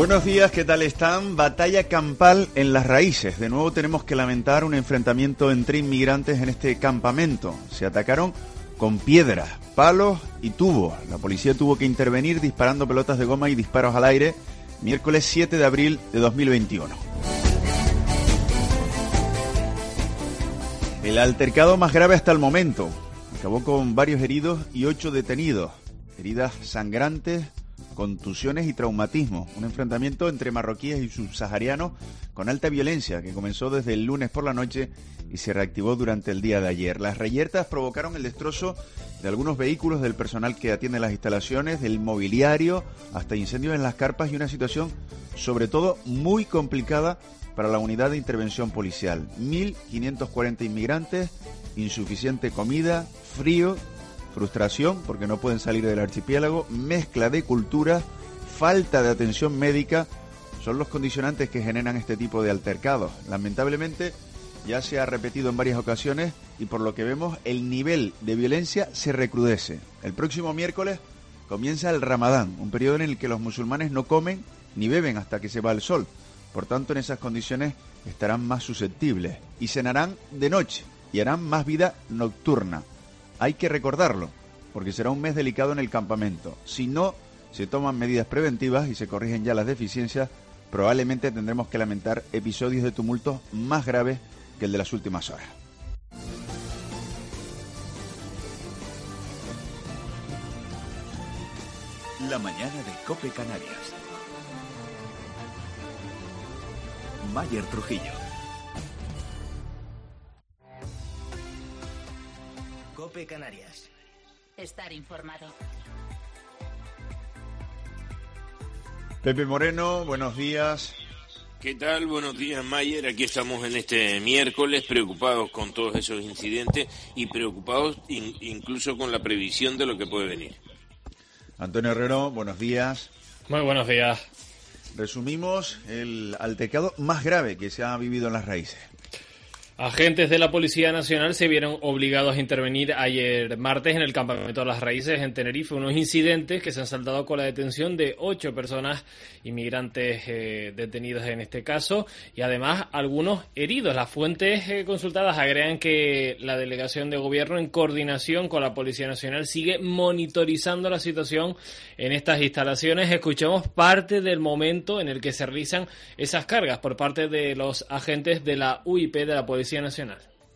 Buenos días, ¿qué tal están? Batalla campal en Las Raíces. De nuevo tenemos que lamentar un enfrentamiento entre inmigrantes en este campamento. Se atacaron con piedras, palos y tubos. La policía tuvo que intervenir disparando pelotas de goma y disparos al aire, miércoles 7 de abril de 2021. El altercado más grave hasta el momento. Acabó con varios heridos y 8 detenidos. Heridas sangrantes, contusiones y traumatismos. Un enfrentamiento entre marroquíes y subsaharianos con alta violencia que comenzó desde el lunes por la noche y se reactivó durante el día de ayer. Las reyertas provocaron el destrozo de algunos vehículos del personal que atiende las instalaciones, del mobiliario, hasta incendios en las carpas y una situación sobre todo muy complicada para la unidad de intervención policial. 1.540 inmigrantes, insuficiente comida, frío, frustración porque no pueden salir del archipiélago, mezcla de culturas, falta de atención médica, son los condicionantes que generan este tipo de altercados. Lamentablemente ya se ha repetido en varias ocasiones y por lo que vemos el nivel de violencia se recrudece. El próximo miércoles comienza el Ramadán, un periodo en el que los musulmanes no comen ni beben hasta que se va el sol. Por tanto, en esas condiciones estarán más susceptibles y cenarán de noche y harán más vida nocturna. Hay que recordarlo, porque será un mes delicado en el campamento. Si no se toman medidas preventivas y se corrigen ya las deficiencias, probablemente tendremos que lamentar episodios de tumultos más graves que el de las últimas horas. La mañana de COPE Canarias. Mayer Trujillo. COPE Canarias. Estar informado. Pepe Moreno, buenos días. ¿Qué tal? Buenos días, Mayer. Aquí estamos en este miércoles preocupados con todos esos incidentes y preocupados incluso con la previsión de lo que puede venir. Antonio Herrero, buenos días. Muy buenos días. Resumimos el altercado más grave que se ha vivido en Las Raíces. Agentes de la Policía Nacional se vieron obligados a intervenir ayer martes en el campamento de Las Raíces en Tenerife. Unos incidentes que se han saldado con la detención de 8 personas inmigrantes detenidas en este caso y además algunos heridos. Las fuentes consultadas agregan que la delegación de gobierno en coordinación con la Policía Nacional sigue monitorizando la situación en estas instalaciones. Escuchamos parte del momento en el que se realizan esas cargas por parte de los agentes de la UIP de la Policía Nacional.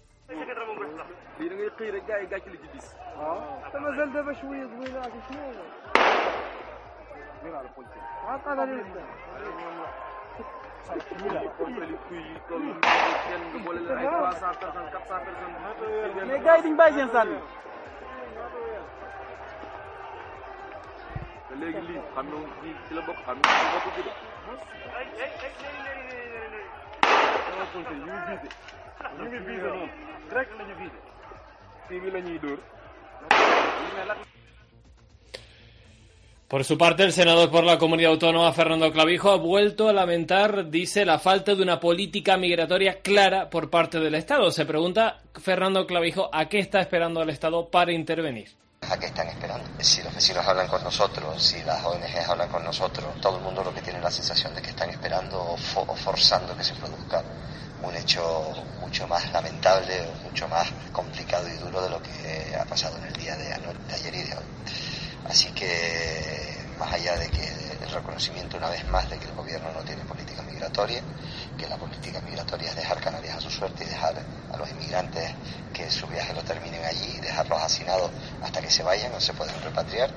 Por su parte, el senador por la Comunidad Autónoma, Fernando Clavijo, ha vuelto a lamentar, dice, la falta de una política migratoria clara por parte del Estado. Se pregunta Fernando Clavijo a qué está esperando el Estado para intervenir. ¿A qué están esperando? Si los vecinos hablan con nosotros, si las ONGs hablan con nosotros, todo el mundo lo que tiene la sensación de que están esperando o forzando que se produzca un hecho mucho más lamentable, mucho más complicado y duro de lo que ha pasado en el día de ayer y de hoy. Así que, más allá de que el reconocimiento una vez más de que el gobierno no tiene política migratoria, que la política migratoria es dejar Canarias a su suerte y dejar a los inmigrantes que su viaje lo terminen allí y dejarlos hacinados hasta que se vayan o se puedan repatriar.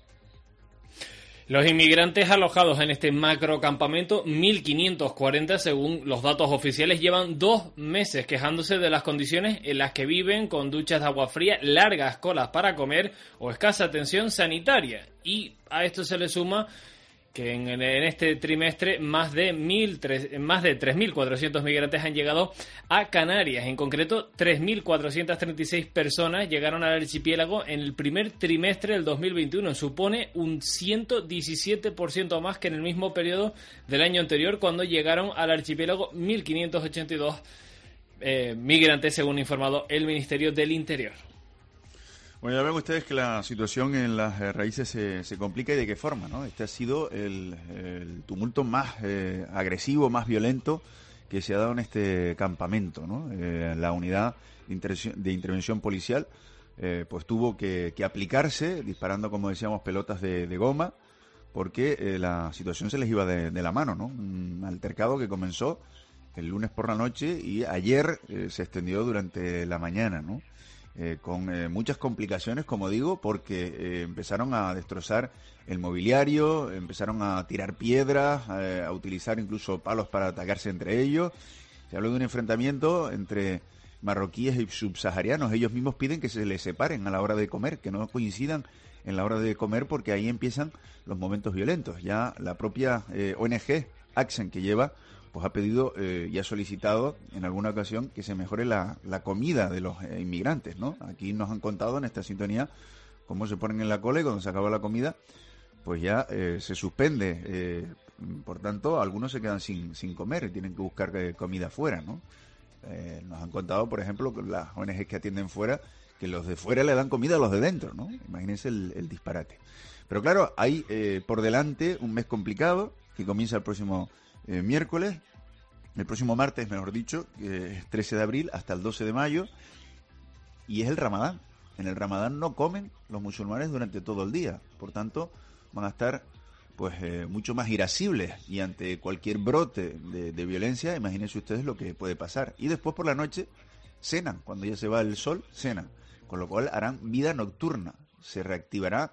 Los inmigrantes alojados en este macrocampamento, 1.540 según los datos oficiales, llevan 2 meses quejándose de las condiciones en las que viven, con duchas de agua fría, largas colas para comer o escasa atención sanitaria. Y a esto se le suma que en este trimestre más de 3.400 migrantes han llegado a Canarias. En concreto, 3.436 personas llegaron al archipiélago en el primer trimestre del 2021. Supone un 117% más que en el mismo periodo del año anterior, cuando llegaron al archipiélago 1.582 migrantes, según ha informado el Ministerio del Interior. Bueno, ya ven ustedes que la situación en las raíces se complica y de qué forma, ¿no? Este ha sido el tumulto más agresivo, más violento que se ha dado en este campamento, ¿no? La unidad de intervención policial pues tuvo que aplicarse, disparando, como decíamos, pelotas de goma, porque la situación se les iba de la mano, ¿no? Un altercado que comenzó el lunes por la noche y ayer se extendió durante la mañana, ¿no? Con muchas complicaciones, como digo, porque empezaron a destrozar el mobiliario, empezaron a tirar piedras, a utilizar incluso palos para atacarse entre ellos. Se habló de un enfrentamiento entre marroquíes y subsaharianos. Ellos mismos piden que se les separen a la hora de comer, que no coincidan en la hora de comer, porque ahí empiezan los momentos violentos. Ya la propia ONG Accent, que lleva, pues ha pedido y ha solicitado en alguna ocasión que se mejore la comida de los inmigrantes, ¿no? Aquí nos han contado en esta sintonía cómo se ponen en la cola y cuando se acaba la comida, pues ya se suspende. Por tanto, algunos se quedan sin comer y tienen que buscar comida fuera, ¿no? Nos han contado, por ejemplo, las ONG que atienden fuera, que los de fuera le dan comida a los de dentro, ¿no? Imagínense el disparate. Pero claro, hay por delante un mes complicado que comienza el próximo miércoles, el próximo martes, mejor dicho, que es 13 de abril hasta el 12 de mayo, y es el Ramadán. En el Ramadán no comen los musulmanes durante todo el día, por tanto van a estar pues mucho más irascibles y ante cualquier brote de violencia, imagínense ustedes lo que puede pasar. Y después por la noche cenan, cuando ya se va el sol, cenan, con lo cual harán vida nocturna, se reactivarán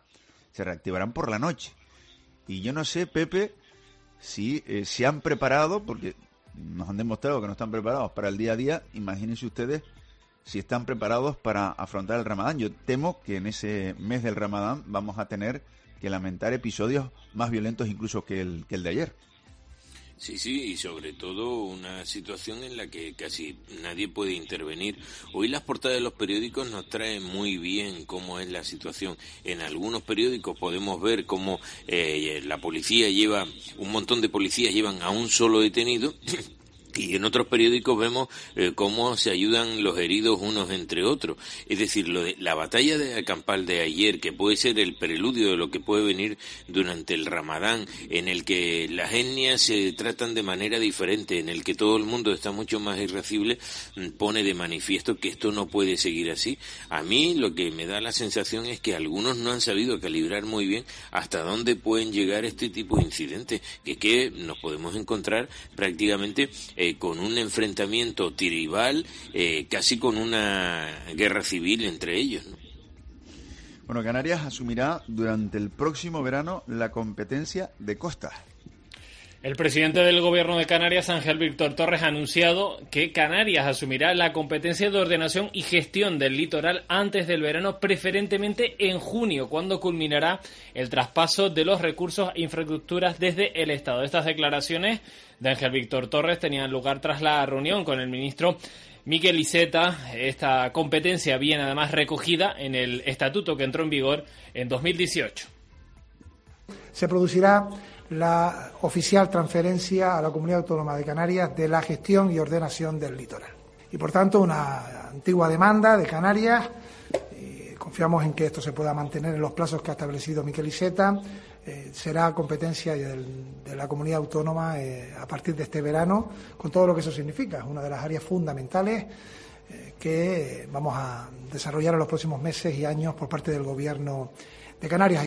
por la noche. Y yo no sé, Pepe, si se han preparado, porque nos han demostrado que no están preparados para el día a día. Imagínense ustedes si están preparados para afrontar el Ramadán. Yo temo que en ese mes del Ramadán vamos a tener que lamentar episodios más violentos incluso que el de ayer. Sí, y sobre todo una situación en la que casi nadie puede intervenir. Hoy las portadas de los periódicos nos traen muy bien cómo es la situación. En algunos periódicos podemos ver cómo la policía un montón de policías llevan a un solo detenido. Y en otros periódicos vemos cómo se ayudan los heridos unos entre otros. Es decir, la batalla campal de ayer, que puede ser el preludio de lo que puede venir durante el Ramadán, en el que las etnias se tratan de manera diferente, en el que todo el mundo está mucho más irascible, pone de manifiesto que esto no puede seguir así. A mí lo que me da la sensación es que algunos no han sabido calibrar muy bien hasta dónde pueden llegar este tipo de incidentes, que nos podemos encontrar prácticamente con un enfrentamiento tribal, casi con una guerra civil entre ellos, ¿no? Bueno, Canarias asumirá durante el próximo verano la competencia de costas. El presidente del Gobierno de Canarias, Ángel Víctor Torres, ha anunciado que Canarias asumirá la competencia de ordenación y gestión del litoral antes del verano, preferentemente en junio, cuando culminará el traspaso de los recursos e infraestructuras desde el Estado. Estas declaraciones de Ángel Víctor Torres tenían lugar tras la reunión con el ministro Miquel Iceta. Esta competencia viene además recogida en el estatuto que entró en vigor en 2018. Se producirá la oficial transferencia a la Comunidad Autónoma de Canarias de la gestión y ordenación del litoral. Y por tanto, una antigua demanda de Canarias. Confiamos en que esto se pueda mantener en los plazos que ha establecido Miquel Iceta. Será competencia de la Comunidad Autónoma a partir de este verano, con todo lo que eso significa. Es una de las áreas fundamentales que vamos a desarrollar en los próximos meses y años por parte del Gobierno de Canarias.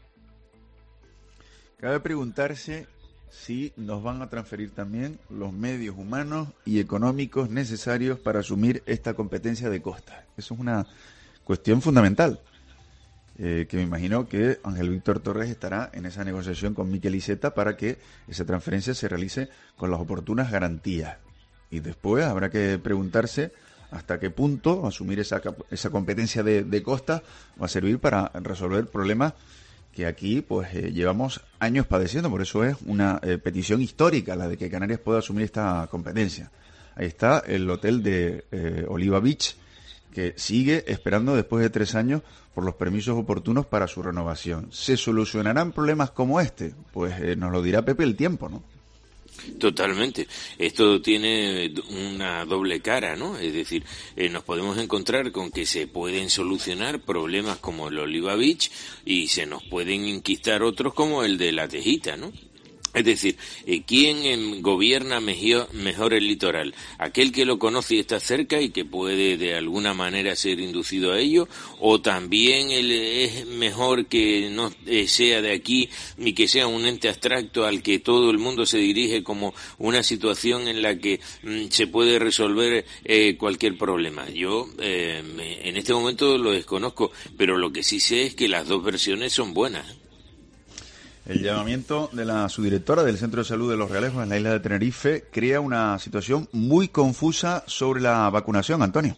Cabe preguntarse si nos van a transferir también los medios humanos y económicos necesarios para asumir esta competencia de costas. Eso es una cuestión fundamental, que me imagino que Ángel Víctor Torres estará en esa negociación con Miquel Iceta para que esa transferencia se realice con las oportunas garantías. Y después habrá que preguntarse hasta qué punto asumir esa competencia de costas va a servir para resolver problemas que aquí pues llevamos años padeciendo. Por eso es una petición histórica la de que Canarias pueda asumir esta competencia. Ahí está el hotel de Oliva Beach, que sigue esperando después de 3 años por los permisos oportunos para su renovación. ¿Se solucionarán problemas como este? Pues nos lo dirá Pepe el tiempo, ¿no? Totalmente. Esto tiene una doble cara, ¿no? Es decir, nos podemos encontrar con que se pueden solucionar problemas como el Oliva Beach y se nos pueden inquistar otros como el de La Tejita, ¿no? Es decir, ¿quién gobierna mejor el litoral? ¿Aquel que lo conoce y está cerca y que puede de alguna manera ser inducido a ello? ¿O también es mejor que no sea de aquí y que sea un ente abstracto al que todo el mundo se dirige como una situación en la que se puede resolver cualquier problema? Yo en este momento lo desconozco, pero lo que sí sé es que las dos versiones son buenas. El llamamiento de la subdirectora del Centro de Salud de Los Realejos en la isla de Tenerife crea una situación muy confusa sobre la vacunación, Antonio.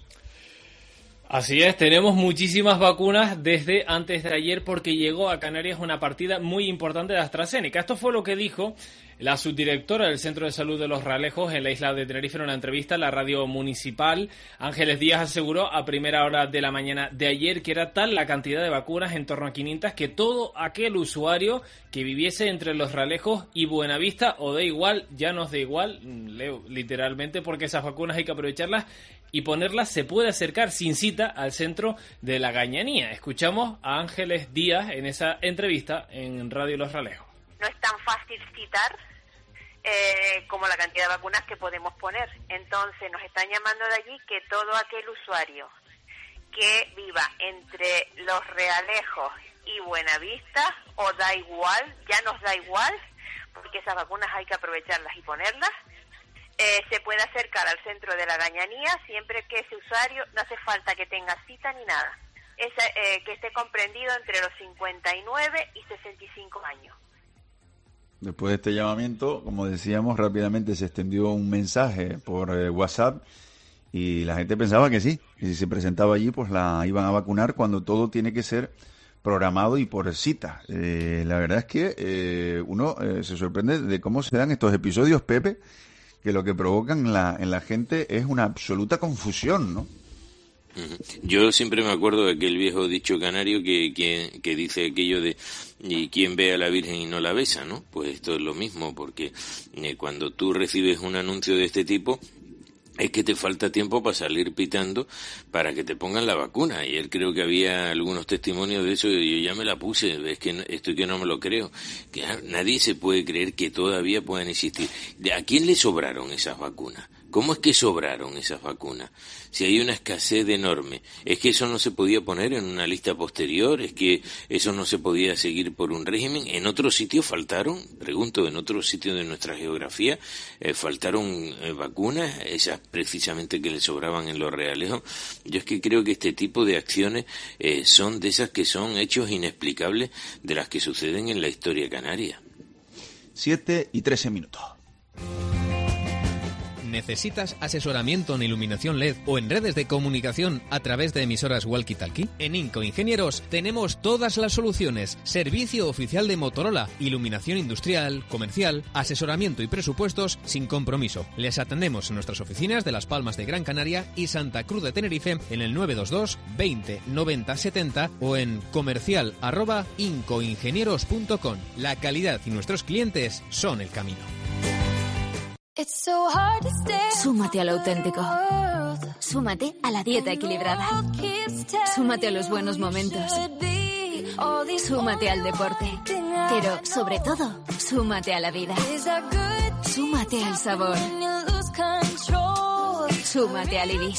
Así es, tenemos muchísimas vacunas desde antes de ayer porque llegó a Canarias una partida muy importante de AstraZeneca. Esto fue lo que dijo la subdirectora del Centro de Salud de Los Realejos en la isla de Tenerife en una entrevista a la radio municipal. Ángeles Díaz aseguró a primera hora de la mañana de ayer que era tal la cantidad de vacunas, en torno a 500, que todo aquel usuario que viviese entre Los Realejos y Buenavista, o da igual, ya nos da igual, leo literalmente, porque esas vacunas hay que aprovecharlas y ponerlas, se puede acercar sin cita al centro de la Gañanía. Escuchamos a Ángeles Díaz en esa entrevista en Radio Los Realejos. No es tan fácil citar como la cantidad de vacunas que podemos poner. Entonces nos están llamando de allí que todo aquel usuario que viva entre Los Realejos y Buenavista, o da igual, ya nos da igual, porque esas vacunas hay que aprovecharlas y ponerlas, se puede acercar al centro de la Gañanía siempre que ese usuario, no hace falta que tenga cita ni nada, que esté comprendido entre los 59 y 65 años. Después de este llamamiento, como decíamos, rápidamente se extendió un mensaje por WhatsApp y la gente pensaba que sí, que si se presentaba allí pues la iban a vacunar cuando todo tiene que ser programado y por cita. La verdad es que uno se sorprende de cómo se dan estos episodios, Pepe, que lo que provocan en la gente es una absoluta confusión, ¿no? Yo siempre me acuerdo de aquel viejo dicho canario que dice aquello de ¿y quién ve a la Virgen y no la besa?, ¿no? Pues esto es lo mismo, porque cuando tú recibes un anuncio de este tipo es que te falta tiempo para salir pitando para que te pongan la vacuna. Y él creo que había algunos testimonios de eso y yo ya me la puse, es que esto que no me lo creo. Que nadie se puede creer que todavía puedan existir. ¿A quién le sobraron esas vacunas? ¿Cómo es que sobraron esas vacunas? Si hay una escasez enorme, ¿es que eso no se podía poner en una lista posterior? ¿Es que eso no se podía seguir por un régimen? ¿En otros sitios faltaron? Pregunto, ¿en otros sitios de nuestra geografía faltaron vacunas? Esas precisamente que le sobraban en Los Realejos. Yo es que creo que este tipo de acciones son de esas que son hechos inexplicables de las que suceden en la historia canaria. 7:13. ¿Necesitas asesoramiento en iluminación LED o en redes de comunicación a través de emisoras walkie-talkie? En Inco Ingenieros tenemos todas las soluciones. Servicio oficial de Motorola, iluminación industrial, comercial, asesoramiento y presupuestos sin compromiso. Les atendemos en nuestras oficinas de Las Palmas de Gran Canaria y Santa Cruz de Tenerife en el 922 20 90 70 o en comercial@incoingenieros.com. La calidad y nuestros clientes son el camino. Súmate a lo auténtico. Súmate a la dieta equilibrada. Súmate a los buenos momentos. Súmate al deporte. Pero, sobre todo, súmate a la vida. Súmate al sabor. Súmate al Ibis.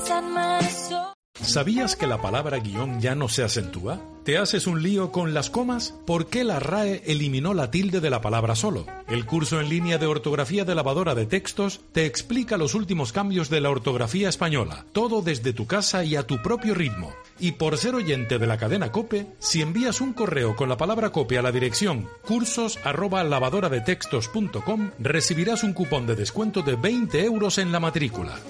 ¿Sabías que la palabra guión ya no se acentúa? ¿Te haces un lío con las comas? ¿Por qué la RAE eliminó la tilde de la palabra solo? El curso en línea de ortografía de lavadora de textos te explica los últimos cambios de la ortografía española, todo desde tu casa y a tu propio ritmo. Y por ser oyente de la cadena COPE, si envías un correo con la palabra COPE a la dirección cursos@lavadoradetextos.com, recibirás un cupón de descuento de 20 euros en la matrícula.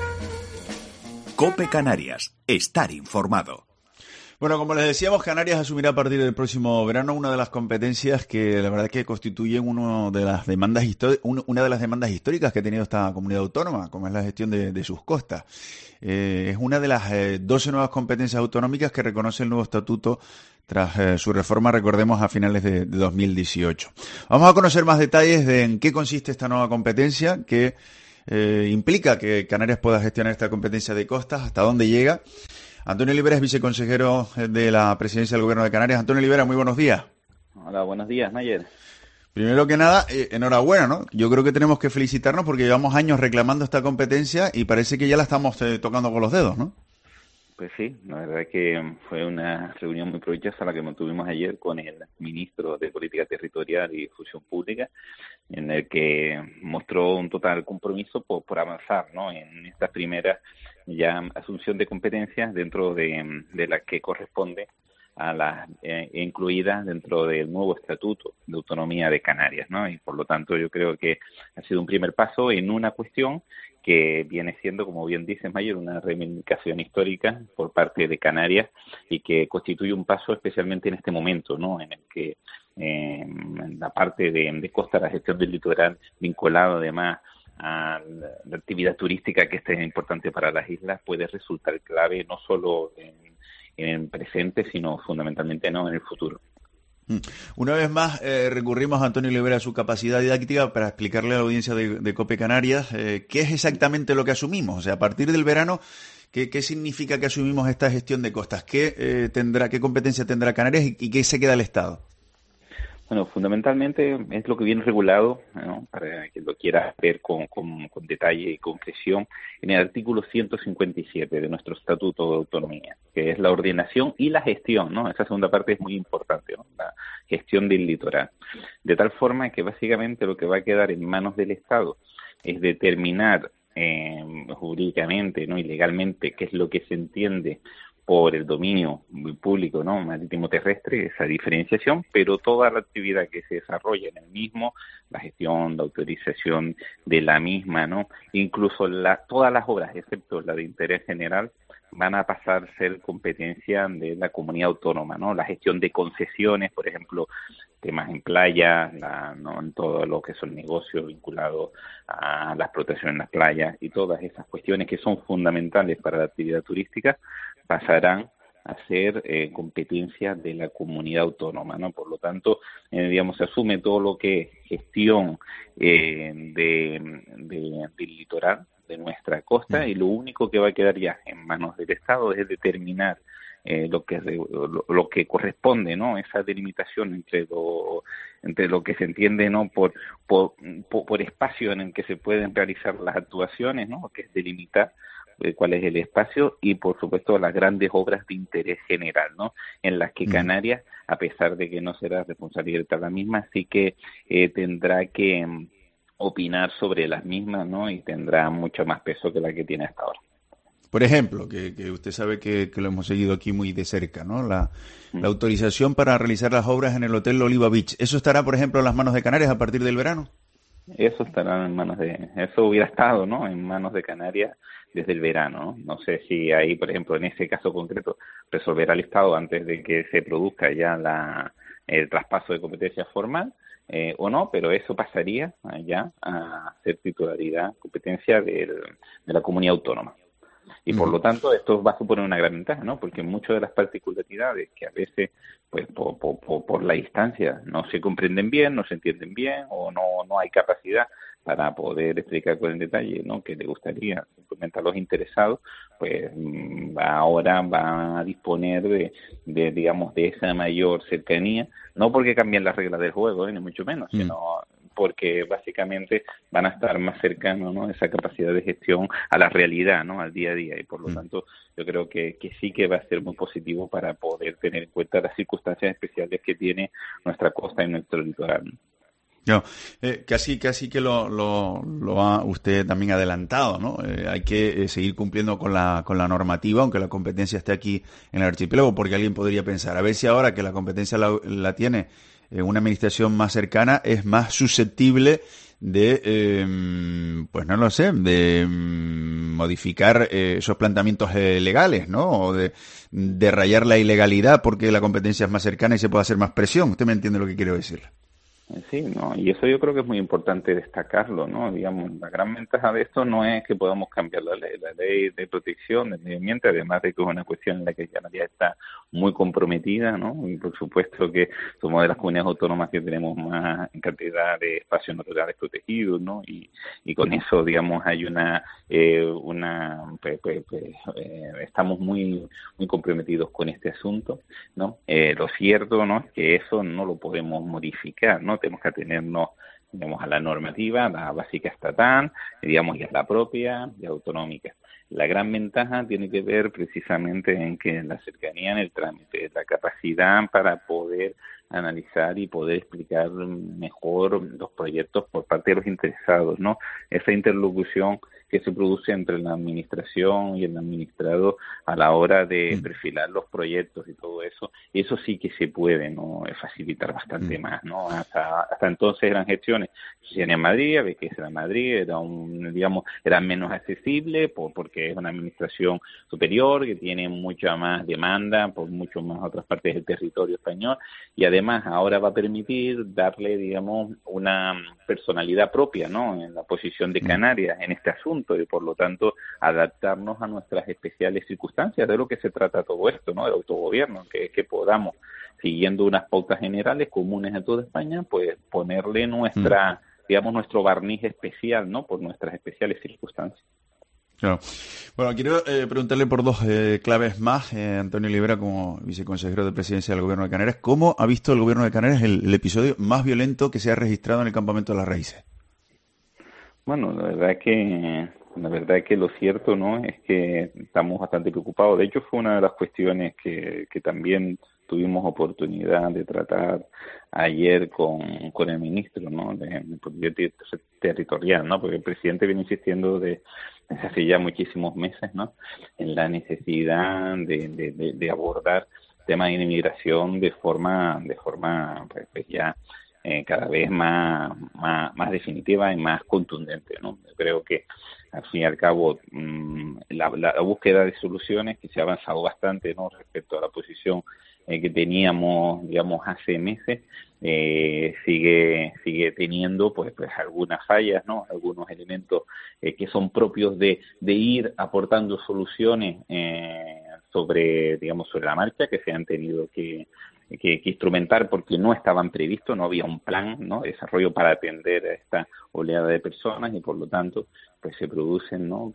COPE Canarias. Estar informado. Bueno, como les decíamos, Canarias asumirá a partir del próximo verano una de las competencias que la verdad que constituyen una de las demandas históricas que ha tenido esta comunidad autónoma, como es la gestión de sus costas. Es una de las 12 nuevas competencias autonómicas que reconoce el nuevo estatuto tras su reforma, recordemos, a finales de 2018. Vamos a conocer más detalles de en qué consiste esta nueva competencia, que implica que Canarias pueda gestionar esta competencia de costas, hasta dónde llega. Antonio Olivera es viceconsejero de la Presidencia del Gobierno de Canarias. Antonio Olivera, muy buenos días. Hola, buenos días, Nayer. Primero que nada, enhorabuena, ¿no? Yo creo que tenemos que felicitarnos porque llevamos años reclamando esta competencia y parece que ya la estamos tocando con los dedos, ¿no? Pues sí, la verdad es que fue una reunión muy provechosa la que mantuvimos ayer con el ministro de Política Territorial y Función Pública, en el que mostró un total compromiso por avanzar, ¿no?, en esta primera ya asunción de competencias dentro de la que corresponde a las incluidas dentro del nuevo Estatuto de Autonomía de Canarias, ¿no? Y por lo tanto yo creo que ha sido un primer paso en una cuestión que viene siendo, como bien dice Mayer, una reivindicación histórica por parte de Canarias y que constituye un paso especialmente en este momento, ¿no?, en el que en la parte de costa, la gestión del litoral, vinculado además a la actividad turística que es importante para las islas, puede resultar clave no solo en presente, sino fundamentalmente no en el futuro. Una vez más recurrimos a Antonio Olivera a su capacidad didáctica para explicarle a la audiencia de COPE Canarias qué es exactamente lo que asumimos. O sea, a partir del verano, ¿qué significa que asumimos esta gestión de costas? ¿Qué competencia tendrá Canarias y qué se queda el Estado? Bueno, fundamentalmente es lo que viene regulado, ¿no?, para quien lo quiera ver con detalle y concreción, en el artículo 157 de nuestro Estatuto de Autonomía, que es la ordenación y la gestión, ¿no? Esa segunda parte es muy importante, ¿no?, la gestión del litoral. De tal forma que básicamente lo que va a quedar en manos del Estado es determinar jurídicamente, ¿no?, y legalmente qué es lo que se entiende por el dominio público, ¿no?, marítimo terrestre, esa diferenciación, pero toda la actividad que se desarrolla en el mismo, la gestión, la autorización de la misma, ¿no?, incluso todas las obras, excepto la de interés general, van a pasar a ser competencia de la comunidad autónoma, ¿no? La gestión de concesiones, por ejemplo, temas en playa, ¿no?, en todo lo que son negocios vinculados a la explotación en las playas y todas esas cuestiones que son fundamentales para la actividad turística, pasarán a ser competencia de la comunidad autónoma, ¿no? Por lo tanto, digamos, se asume todo lo que es gestión del litoral, de nuestra costa, y lo único que va a quedar ya en manos del Estado es determinar lo que corresponde, ¿no?, esa delimitación entre lo que se entiende, ¿no?, por espacio en el que se pueden realizar las actuaciones, ¿no?, que es delimitar cuál es el espacio, y por supuesto las grandes obras de interés general, ¿no?, en las que Canarias, a pesar de que no será responsabilidad de la misma, sí que tendrá que opinar sobre las mismas, ¿no?, y tendrá mucho más peso que la que tiene hasta ahora. Por ejemplo, que usted sabe que lo hemos seguido aquí muy de cerca, ¿no?, la autorización para realizar las obras en el Hotel Oliva Beach. ¿Eso estará, por ejemplo, en las manos de Canarias a partir del verano? Eso estará en manos eso hubiera estado, ¿no?, en manos de Canarias desde el verano, ¿no? No sé si ahí, por ejemplo, en ese caso concreto, resolverá el Estado antes de que se produzca ya el traspaso de competencia formal, o no, pero eso pasaría ya a ser titularidad, competencia de la comunidad autónoma. Y por lo tanto esto va a suponer una gran ventaja, ¿no?, porque muchas de las particularidades que a veces, pues por la distancia, no se comprenden bien, no se entienden bien, o no hay capacidad para poder explicar con el detalle, ¿no?, que le gustaría simplemente a los interesados, pues ahora va a disponer de digamos, de esa mayor cercanía, no porque cambien las reglas del juego, ni mucho menos, sino porque básicamente van a estar más cercanos, ¿no?, esa capacidad de gestión a la realidad, ¿no?, al día a día, y por lo tanto yo creo que sí que va a ser muy positivo para poder tener en cuenta las circunstancias especiales que tiene nuestra costa y nuestro litoral. No, casi que lo ha usted también adelantado, ¿no? Hay que seguir cumpliendo con la normativa, aunque la competencia esté aquí en el archipiélago, porque alguien podría pensar, a ver si ahora que la competencia la tiene una administración más cercana, es más susceptible de, pues no lo sé, de modificar esos planteamientos legales, ¿no? O de rayar la ilegalidad porque la competencia es más cercana y se puede hacer más presión. ¿Usted me entiende lo que quiero decir? Sí, ¿no? Y eso yo creo que es muy importante destacarlo, ¿no? Digamos, la gran ventaja de esto no es que podamos cambiar la ley de protección del medio ambiente, además de que es una cuestión en la que Canarias está muy comprometida, ¿no? Y por supuesto que somos de las comunidades autónomas que tenemos más cantidad de espacios naturales protegidos, ¿no? Y con eso, digamos, hay estamos muy comprometidos con este asunto, ¿no? Lo cierto, ¿no?, es que eso no lo podemos modificar, ¿no? Tenemos que atenernos, digamos, a la normativa, la básica estatal, digamos, y a la propia y autonómica. La gran ventaja tiene que ver precisamente en que la cercanía en el trámite, la capacidad para poder analizar y poder explicar mejor los proyectos por parte de los interesados, ¿no? Esa interlocución que se produce entre la administración y el administrado a la hora de perfilar los proyectos y todo eso, eso sí que se puede, ¿no?, facilitar bastante más, ¿no? Hasta entonces eran gestiones que se hacían en Madrid, a veces era Madrid, era menos accesible porque es una administración superior que tiene mucha más demanda por mucho más otras partes del territorio español, y además ahora va a permitir darle, digamos, una personalidad propia, ¿no?, en la posición de Canarias en este asunto, y por lo tanto adaptarnos a nuestras especiales circunstancias. De lo que se trata todo esto, ¿no?, del autogobierno, que podamos, siguiendo unas pautas generales comunes en toda España, pues ponerle nuestro barniz especial, ¿no?, por nuestras especiales circunstancias. Claro. Bueno, quiero preguntarle por dos claves más, Antonio Libera, como viceconsejero de Presidencia del Gobierno de Canarias. ¿Cómo ha visto el Gobierno de Canarias el episodio más violento que se ha registrado en el Campamento de las Raíces? Bueno, la verdad es que lo cierto, ¿no?, es que estamos bastante preocupados. De hecho, fue una de las cuestiones que también tuvimos oportunidad de tratar ayer con el ministro, ¿no?, de política territorial, ¿no?, porque el presidente viene insistiendo desde hace ya muchísimos meses, ¿no?, en la necesidad de abordar temas de inmigración de forma pues ya cada vez más definitiva y más contundente, ¿no? Creo que al fin y al cabo la búsqueda de soluciones, que se ha avanzado bastante, ¿no?, respecto a la posición que teníamos, digamos, hace meses, sigue teniendo pues algunas fallas, ¿no?, algunos elementos que son propios de ir aportando soluciones sobre la marcha, que se han tenido que instrumentar porque no estaban previstos, no había un plan, ¿no?, de desarrollo para atender a esta oleada de personas, y por lo tanto pues se producen, ¿no?,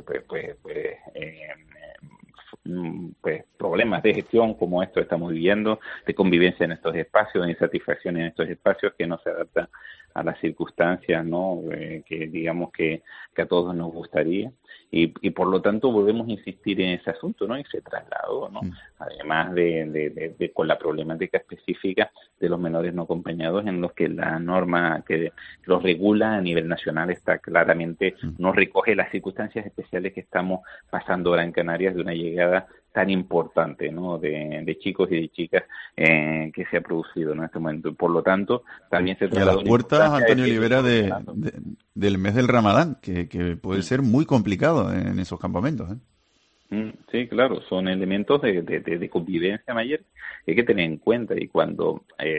problemas de gestión como esto estamos viviendo, de convivencia en estos espacios, de insatisfacción en estos espacios que no se adaptan a las circunstancias, ¿no?, que digamos que a todos nos gustaría, y por lo tanto volvemos a insistir en ese asunto, ¿no?, y se trasladó, ¿no?, además de con la problemática específica de los menores no acompañados, en los que la norma que los regula a nivel nacional está claramente, no recoge las circunstancias especiales que estamos pasando ahora en Canarias de una llegada tan importante, ¿no?, de chicos y de chicas que se ha producido en este momento. Por lo tanto, también se trata de las puertas, Antonio Libera, del mes del Ramadán, que puede ser muy complicado en esos campamentos, ¿eh? Sí, claro, son elementos de convivencia mayor que hay que tener en cuenta, y cuando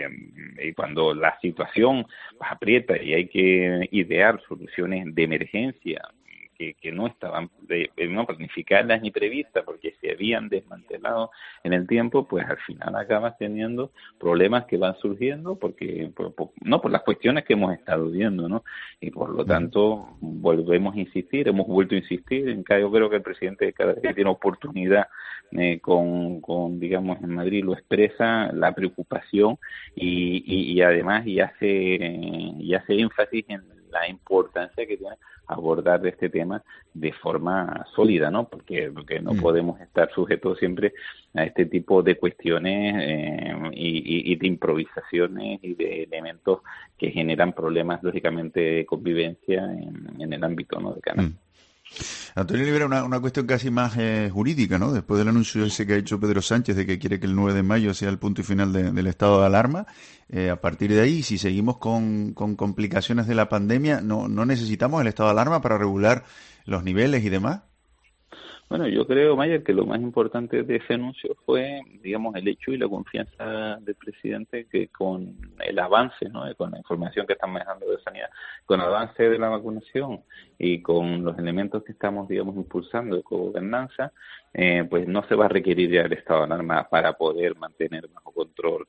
la situación aprieta y hay que idear soluciones de emergencia que no estaban no planificadas ni previstas porque se habían desmantelado en el tiempo, pues al final acabas teniendo problemas que van surgiendo porque por las cuestiones que hemos estado viendo, ¿no? Y por lo tanto hemos vuelto a insistir en que yo creo que el presidente cada vez que tiene oportunidad digamos, en Madrid lo expresa la preocupación y además y hace énfasis en la importancia que tiene abordar de este tema de forma sólida, ¿no? Porque no podemos estar sujetos siempre a este tipo de cuestiones y de improvisaciones y de elementos que generan problemas, lógicamente, de convivencia en el ámbito, ¿no?, de Canarias. Antonio Libera, una cuestión casi más jurídica, ¿no? Después del anuncio ese que ha hecho Pedro Sánchez de que quiere que el 9 de mayo sea el punto y final del estado de alarma, a partir de ahí, si seguimos con complicaciones de la pandemia, ¿no necesitamos el estado de alarma para regular los niveles y demás? Bueno, yo creo, Mayer, que lo más importante de ese anuncio fue, digamos, el hecho y la confianza del presidente que con el avance, ¿no?, con la información que están manejando de sanidad, con el avance de la vacunación y con los elementos que estamos, digamos, impulsando de cogobernanza, pues no se va a requerir ya el estado de alarma para poder mantener bajo control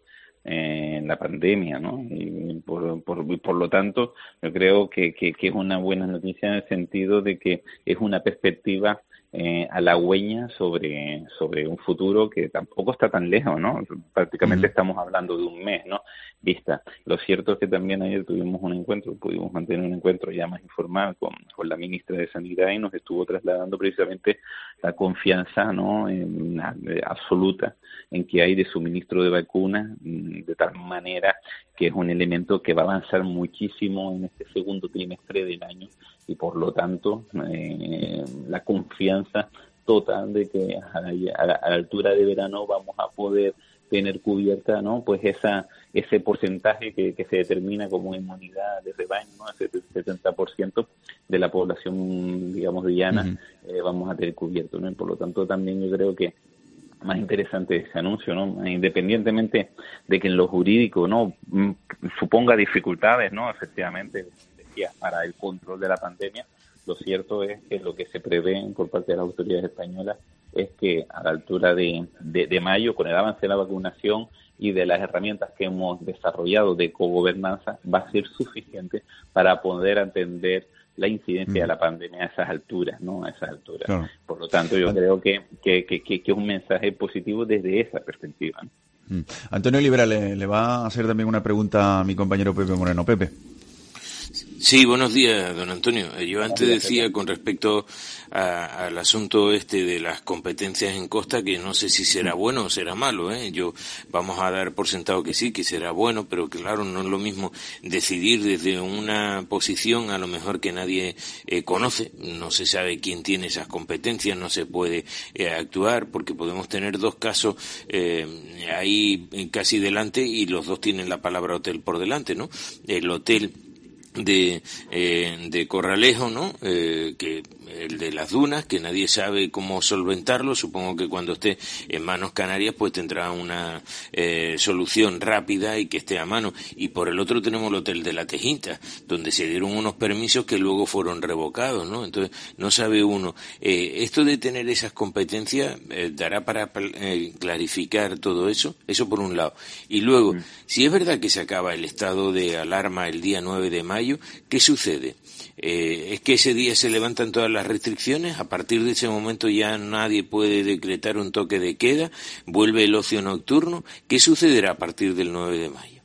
la pandemia, ¿no? Y por lo tanto, yo creo que es una buena noticia en el sentido de que es una perspectiva halagüeña sobre un futuro que tampoco está tan lejos, ¿no? Prácticamente estamos hablando de un mes, ¿no? Vista. Lo cierto es que también ayer pudimos mantener un encuentro ya más informal con la ministra de Sanidad y nos estuvo trasladando precisamente la confianza, ¿no?, absoluta en que hay de suministro de vacunas, de tal manera que es un elemento que va a avanzar muchísimo en este segundo trimestre del año y por lo tanto la confianza total de que a la altura de verano vamos a poder tener cubierta, ¿no?, pues ese porcentaje que se determina como inmunidad de rebaño, ¿no?, ese 70% de la población, digamos, llana, vamos a tener cubierto, ¿no? Y por lo tanto también yo creo que más interesante ese anuncio, ¿no?, independientemente de que en lo jurídico, ¿no?, suponga dificultades, ¿no?, efectivamente, decía, para el control de la pandemia. Lo cierto es que lo que se prevé por parte de las autoridades españolas es que a la altura de mayo, con el avance de la vacunación y de las herramientas que hemos desarrollado de cogobernanza, va a ser suficiente para poder atender la incidencia de la pandemia a esas alturas, ¿no? A esas alturas. Claro. Por lo tanto, yo creo que es un mensaje positivo desde esa perspectiva, ¿no? Antonio Libera, le va a hacer también una pregunta a mi compañero Pepe Moreno. Pepe. Sí, buenos días, don Antonio. Yo antes decía con respecto al asunto de las competencias en costa que no sé si será bueno o será malo, ¿eh? Vamos a dar por sentado que sí, que será bueno, pero que claro, no es lo mismo decidir desde una posición a lo mejor que nadie conoce, no se sabe quién tiene esas competencias, no se puede actuar porque podemos tener dos casos ahí casi delante y los dos tienen la palabra hotel por delante, ¿no? El hotel de Corralejo, ¿no? Que el de las dunas, que nadie sabe cómo solventarlo. Supongo que cuando esté en manos canarias pues tendrá una solución rápida y que esté a mano. Y por el otro tenemos el hotel de la Tejinta, donde se dieron unos permisos que luego fueron revocados, ¿no? Entonces no sabe uno. Esto de tener esas competencias dará para clarificar todo eso por un lado. Y luego, si es verdad que se acaba el estado de alarma el día 9 de mayo, ¿qué sucede? ¿Es que ese día se levantan todas las restricciones? ¿A partir de ese momento ya nadie puede decretar un toque de queda? ¿Vuelve el ocio nocturno? ¿Qué sucederá a partir del 9 de mayo?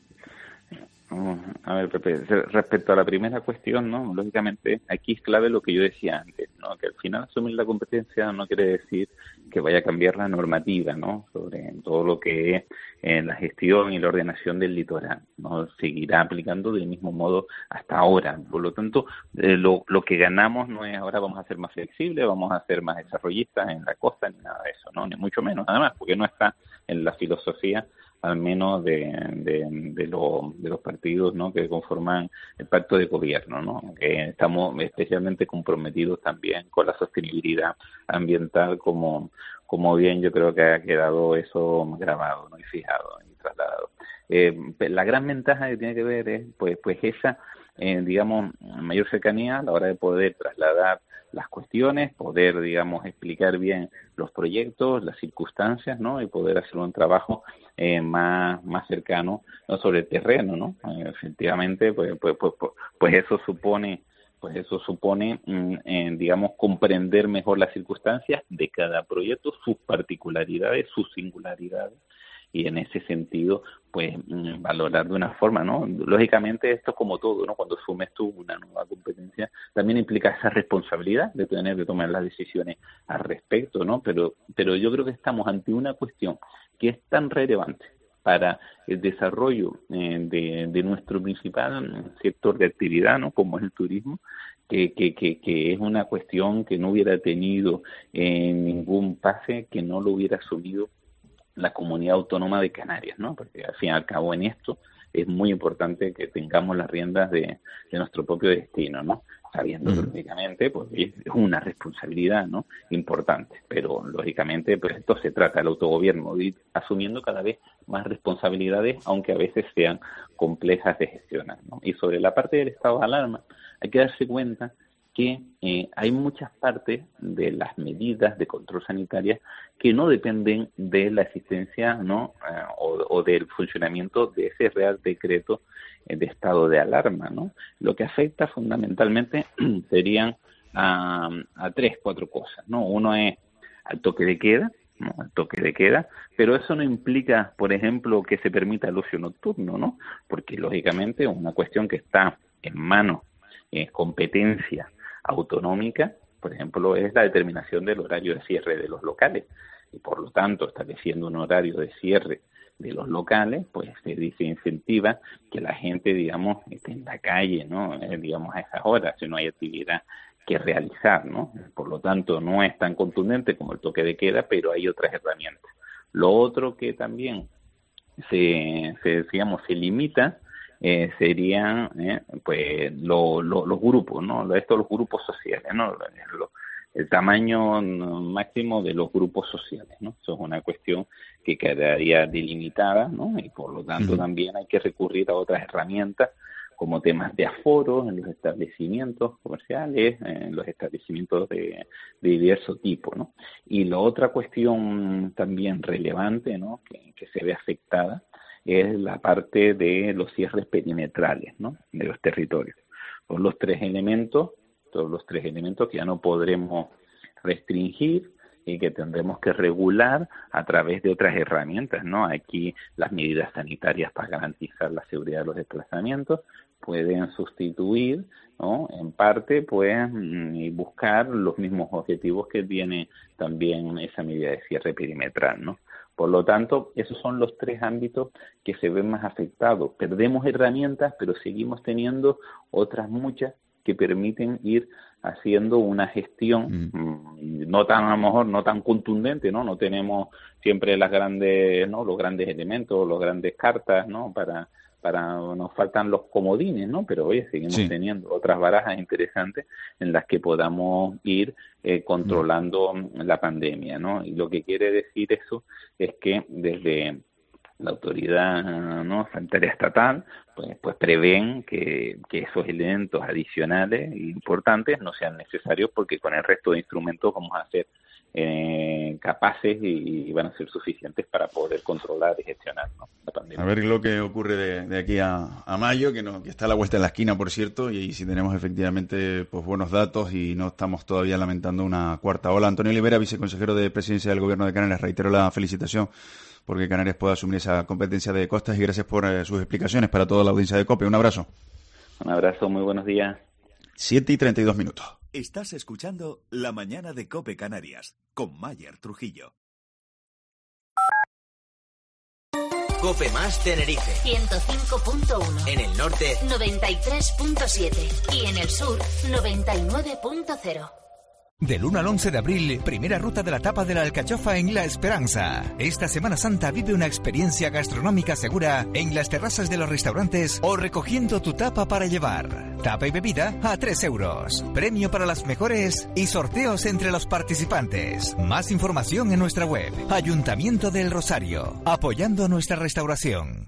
A ver, Pepe, respecto a la primera cuestión, ¿no? Lógicamente, aquí es clave lo que yo decía antes, ¿no? Que al final asumir la competencia no quiere decir que vaya a cambiar la normativa, ¿no?, sobre todo lo que es la gestión y la ordenación del litoral, ¿no? Seguirá aplicando del mismo modo hasta ahora. Por lo tanto, lo que ganamos no es ahora vamos a ser más flexibles, vamos a ser más desarrollistas en la costa, ni nada de eso, ¿no? Ni mucho menos, además, porque no está en la filosofía al menos de los partidos, ¿no?, que conforman el pacto de gobierno, ¿no?, que estamos especialmente comprometidos también con la sostenibilidad ambiental, como bien yo creo que ha quedado eso grabado, ¿no?, y fijado y trasladado. La gran ventaja que tiene que ver es pues esa digamos mayor cercanía a la hora de poder trasladar las cuestiones, poder, digamos, explicar bien los proyectos, las circunstancias, ¿no?, y poder hacer un trabajo más cercano, ¿no?, sobre el terreno, ¿no? Efectivamente, pues eso supone digamos, comprender mejor las circunstancias de cada proyecto, sus particularidades, sus singularidades, y en ese sentido, pues valorar de una forma, ¿no? Lógicamente esto es como todo, ¿no? Cuando asumes tú una nueva competencia, también implica esa responsabilidad de tener que tomar las decisiones al respecto, ¿no? Pero yo creo que estamos ante una cuestión que es tan relevante para el desarrollo de nuestro principal sector de actividad, ¿no?, como es el turismo, que es una cuestión que no hubiera tenido ningún pase que no lo hubiera asumido la Comunidad Autónoma de Canarias, ¿no? Porque al fin y al cabo en esto es muy importante que tengamos las riendas de nuestro propio destino, ¿no? sabiendo que lógicamente pues es una responsabilidad, ¿no?, importante, pero lógicamente pues esto se trata del autogobierno, de ir asumiendo cada vez más responsabilidades, aunque a veces sean complejas de gestionar, ¿no? Y sobre la parte del estado de alarma, hay que darse cuenta que hay muchas partes de las medidas de control sanitaria que no dependen de la existencia, ¿no?, o del funcionamiento de ese Real Decreto de estado de alarma, ¿no? Lo que afecta fundamentalmente serían a 3-4 cosas, ¿no? Uno es al toque de queda, ¿no?, al toque de queda, pero eso no implica, por ejemplo, que se permita el ocio nocturno, ¿no? Porque lógicamente una cuestión que está en manos, competencia autonómica, por ejemplo, es la determinación del horario de cierre de los locales, y por lo tanto, estableciendo un horario de cierre de los locales, pues se incentiva que la gente, digamos, esté en la calle, ¿no?, digamos, a esas horas, si no hay actividad que realizar, ¿no? Por lo tanto, no es tan contundente como el toque de queda, pero hay otras herramientas. Lo otro que también se limita serían pues los grupos, ¿no? Los grupos sociales, ¿no? El tamaño máximo de los grupos sociales, ¿no? Eso es una cuestión que quedaría delimitada, ¿no? Y por lo tanto también hay que recurrir a otras herramientas como temas de aforo en los establecimientos comerciales, en los establecimientos de diverso tipo, ¿no? Y la otra cuestión también relevante, ¿no?, que se ve afectada es la parte de los cierres perimetrales, ¿no?, de los territorios. Todos los tres elementos que ya no podremos restringir y que tendremos que regular a través de otras herramientas, ¿no? Aquí las medidas sanitarias para garantizar la seguridad de los desplazamientos pueden sustituir, ¿no?, en parte, pues, y buscar los mismos objetivos que tiene también esa medida de cierre perimetral, ¿no? Por lo tanto, esos son los tres ámbitos que se ven más afectados. Perdemos herramientas, pero seguimos teniendo otras muchas que permiten ir haciendo una gestión no tan, a lo mejor, no tan contundente, ¿no? No tenemos siempre los grandes elementos, las grandes cartas, ¿no? Nos faltan los comodines, ¿no? Pero oye, seguimos teniendo otras barajas interesantes en las que podamos ir controlando la pandemia, ¿no? Y lo que quiere decir eso es que desde la autoridad, ¿no?, sanitaria estatal, pues prevén que esos elementos adicionales e importantes no sean necesarios, porque con el resto de instrumentos vamos a ser capaces y van a ser suficientes para poder controlar y gestionar, ¿no?, la pandemia. A ver lo que ocurre de aquí a mayo, que está a la vuelta de la esquina, por cierto, y si tenemos efectivamente pues buenos datos y no estamos todavía lamentando una cuarta ola. Antonio Olivera, viceconsejero de Presidencia del Gobierno de Canarias, reitero la felicitación porque Canarias pueda asumir esa competencia de costas, y gracias por sus explicaciones para toda la audiencia de COPE. Un abrazo. Un abrazo, muy buenos días. 7:32. Estás escuchando La Mañana de COPE Canarias con Mayer Trujillo. COPE más Tenerife 105.1. en el norte 93.7 y en el sur 99.0. Del 1 al 11 de abril, primera ruta de la tapa de la alcachofa en La Esperanza. Esta Semana Santa vive una experiencia gastronómica segura en las terrazas de los restaurantes o recogiendo tu tapa para llevar. Tapa y bebida a 3 euros. Premio para las mejores y sorteos entre los participantes. Más información en nuestra web. Ayuntamiento del Rosario. Apoyando nuestra restauración.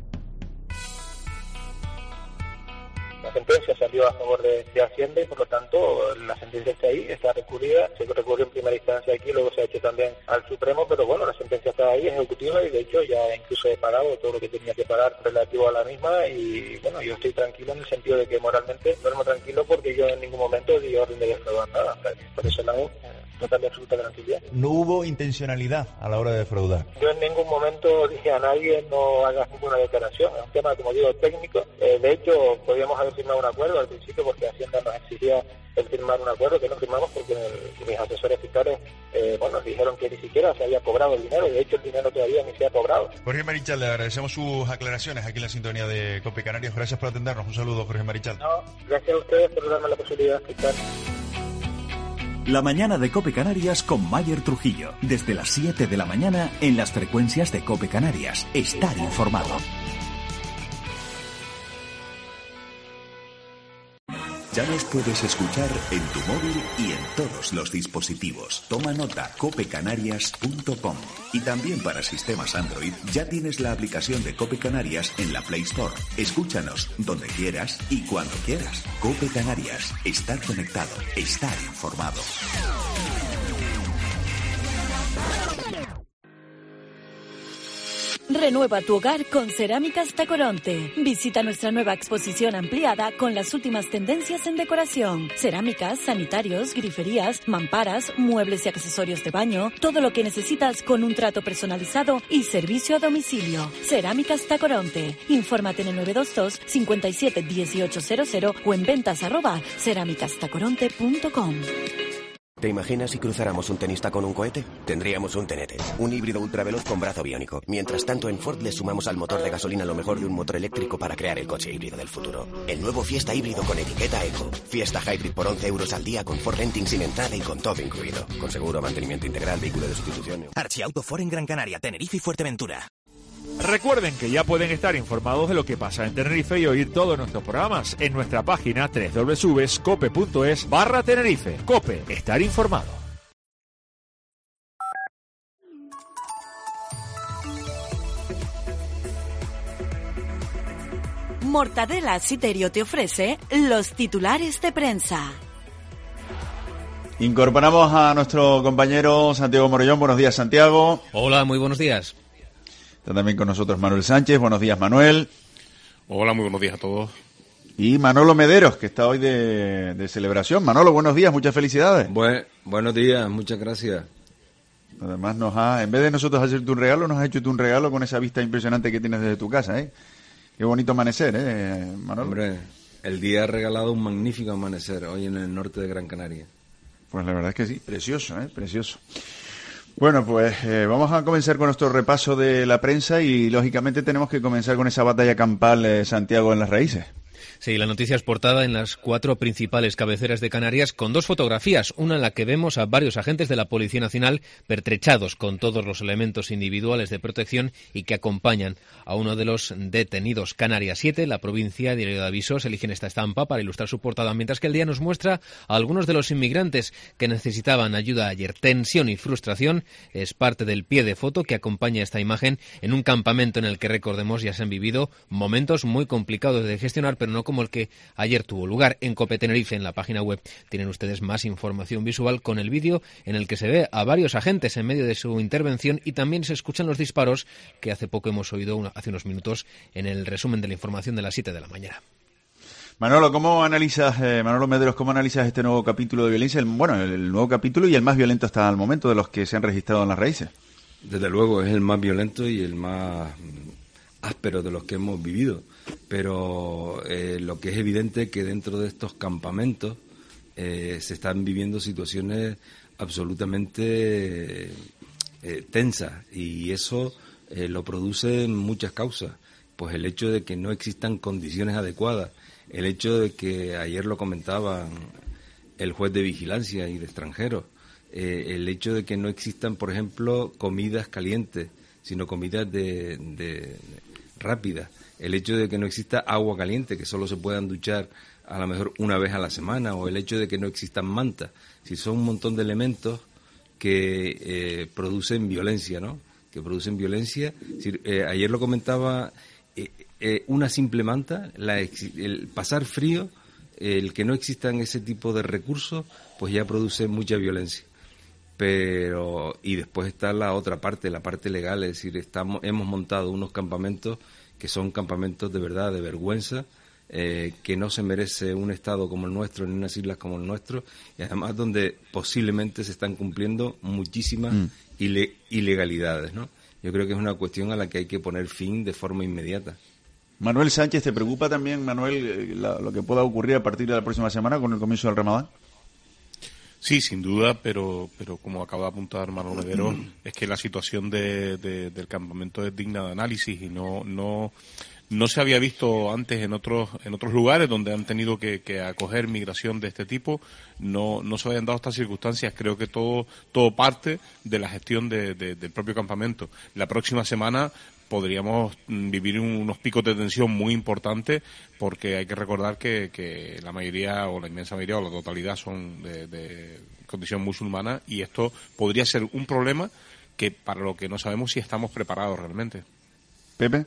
La sentencia salió a favor de Hacienda y por lo tanto la sentencia está ahí, está recurrida, se recurrió en primera instancia aquí, luego se ha hecho también al Supremo, pero bueno, la sentencia está ahí, ejecutiva, y de hecho ya incluso he pagado todo lo que tenía que pagar relativo a la misma, y bueno, yo estoy tranquilo en el sentido de que moralmente duermo tranquilo porque yo en ningún momento di orden de defraudar nada, por ese lado total y absoluta tranquilidad. No hubo intencionalidad a la hora de defraudar. Yo en ningún momento dije a nadie no hagas ninguna declaración, es un tema, como digo, técnico. De hecho, podíamos haber firmado un acuerdo al principio porque Hacienda nos exigía el firmar un acuerdo que no firmamos porque mis asesores fiscales nos dijeron que ni siquiera se había cobrado el dinero, y de hecho el dinero todavía ni se ha cobrado. Jorge Marichal, le agradecemos sus aclaraciones aquí en la sintonía de COPE Canarias. Gracias por atendernos. Un saludo, Jorge Marichal. No, gracias a ustedes por darme la posibilidad de estar. La Mañana de COPE Canarias con Mayer Trujillo. Desde las 7 de la mañana en las frecuencias de COPE Canarias. Estar informado. Ya nos puedes escuchar en tu móvil y en todos los dispositivos. Toma nota, copecanarias.com. Y también para sistemas Android ya tienes la aplicación de Cope Canarias en la Play Store. Escúchanos donde quieras y cuando quieras. Cope Canarias. Estar conectado. Estar informado. Renueva tu hogar con Cerámicas Tacoronte. Visita nuestra nueva exposición ampliada con las últimas tendencias en decoración. Cerámicas, sanitarios, griferías, mamparas, muebles y accesorios de baño. Todo lo que necesitas con un trato personalizado y servicio a domicilio. Cerámicas Tacoronte. Infórmate en el 922 57 1800 o en ventas@cerámicastacoronte.com. ¿Te imaginas si cruzáramos un tenista con un cohete? Tendríamos un Tenete, un híbrido ultraveloz con brazo biónico. Mientras tanto, en Ford le sumamos al motor de gasolina lo mejor de un motor eléctrico para crear el coche híbrido del futuro. El nuevo Fiesta híbrido con etiqueta Eco. Fiesta Hybrid por 11 euros al día con Ford Renting sin entrada y con todo incluido. Con seguro, mantenimiento integral, vehículo de sustitución. Archiauto Ford en Gran Canaria, Tenerife y Fuerteventura. Recuerden que ya pueden estar informados de lo que pasa en Tenerife y oír todos nuestros programas en nuestra página www.cope.es/Tenerife. COPE, estar informado. Mortadela Siterio te ofrece los titulares de prensa. Incorporamos a nuestro compañero Santiago Morollón. Buenos días, Santiago. Hola, muy buenos días. Está también con nosotros Manuel Sánchez. Buenos días, Manuel. Hola, muy buenos días a todos. Y Manolo Mederos, que está hoy de celebración. Manolo, buenos días, muchas felicidades. Buenos días, muchas gracias. Además en vez de nosotros hacerte un regalo, nos has hecho tú un regalo con esa vista impresionante que tienes desde tu casa, ¿eh? Qué bonito amanecer, Manolo. Hombre, el día ha regalado un magnífico amanecer hoy en el norte de Gran Canaria. Pues la verdad es que sí, precioso, precioso. Bueno, pues vamos a comenzar con nuestro repaso de la prensa y lógicamente tenemos que comenzar con esa batalla campal, Santiago, en las raíces. Sí, la noticia es portada en las 4 principales cabeceras de Canarias con 2 fotografías, una en la que vemos a varios agentes de la Policía Nacional pertrechados con todos los elementos individuales de protección y que acompañan a uno de los detenidos. Canarias 7, la provincia, Diario de Avisos, eligen esta estampa para ilustrar su portada, mientras que el día nos muestra a algunos de los inmigrantes que necesitaban ayuda ayer. Tensión y frustración es parte del pie de foto que acompaña esta imagen en un campamento en el que, recordemos, ya se han vivido momentos muy complicados de gestionar, pero no como el que ayer tuvo lugar. En Cope Tenerife, en la página web, tienen ustedes más información visual con el vídeo en el que se ve a varios agentes en medio de su intervención y también se escuchan los disparos que hace poco hemos oído, hace unos minutos, en el resumen de la información de las 7 de la mañana. Manolo, Manolo Mederos, ¿cómo analizas este nuevo capítulo de violencia? El nuevo capítulo y el más violento hasta el momento de los que se han registrado en las raíces. Desde luego, es el más violento y el más áspero de los que hemos vivido, pero lo que es evidente es que dentro de estos campamentos se están viviendo situaciones absolutamente tensas y eso lo producen muchas causas, pues el hecho de que no existan condiciones adecuadas, el hecho de que ayer lo comentaban el juez de vigilancia y de extranjeros, el hecho de que no existan, por ejemplo, comidas calientes, sino comidas rápidas, el hecho de que no exista agua caliente, que solo se puedan duchar a lo mejor una vez a la semana, o el hecho de que no existan mantas, si son un montón de elementos que producen violencia, ¿no? Que producen violencia. Ayer lo comentaba, una simple manta, el pasar frío, el que no existan ese tipo de recursos, pues ya produce mucha violencia. Y después está la otra parte, la parte legal, es decir, hemos montado unos campamentos que son campamentos de verdad, de vergüenza, que no se merece un Estado como el nuestro, ni unas islas como el nuestro, y además donde posiblemente se están cumpliendo muchísimas ilegalidades, ¿no? Yo creo que es una cuestión a la que hay que poner fin de forma inmediata. Manuel Sánchez, ¿te preocupa también, Manuel, lo que pueda ocurrir a partir de la próxima semana con el comienzo del Ramadán? Sí, sin duda, pero como acaba de apuntar Manolo Mederos, es que la situación del campamento es digna de análisis y no se había visto antes en otros lugares donde han tenido que acoger migración de este tipo. No se habían dado estas circunstancias. Creo que todo parte de la gestión del propio campamento. La próxima semana podríamos vivir unos picos de tensión muy importantes, porque hay que recordar que la mayoría o la inmensa mayoría o la totalidad son de condición musulmana, y esto podría ser un problema que para lo que no sabemos si estamos preparados realmente. Pepe.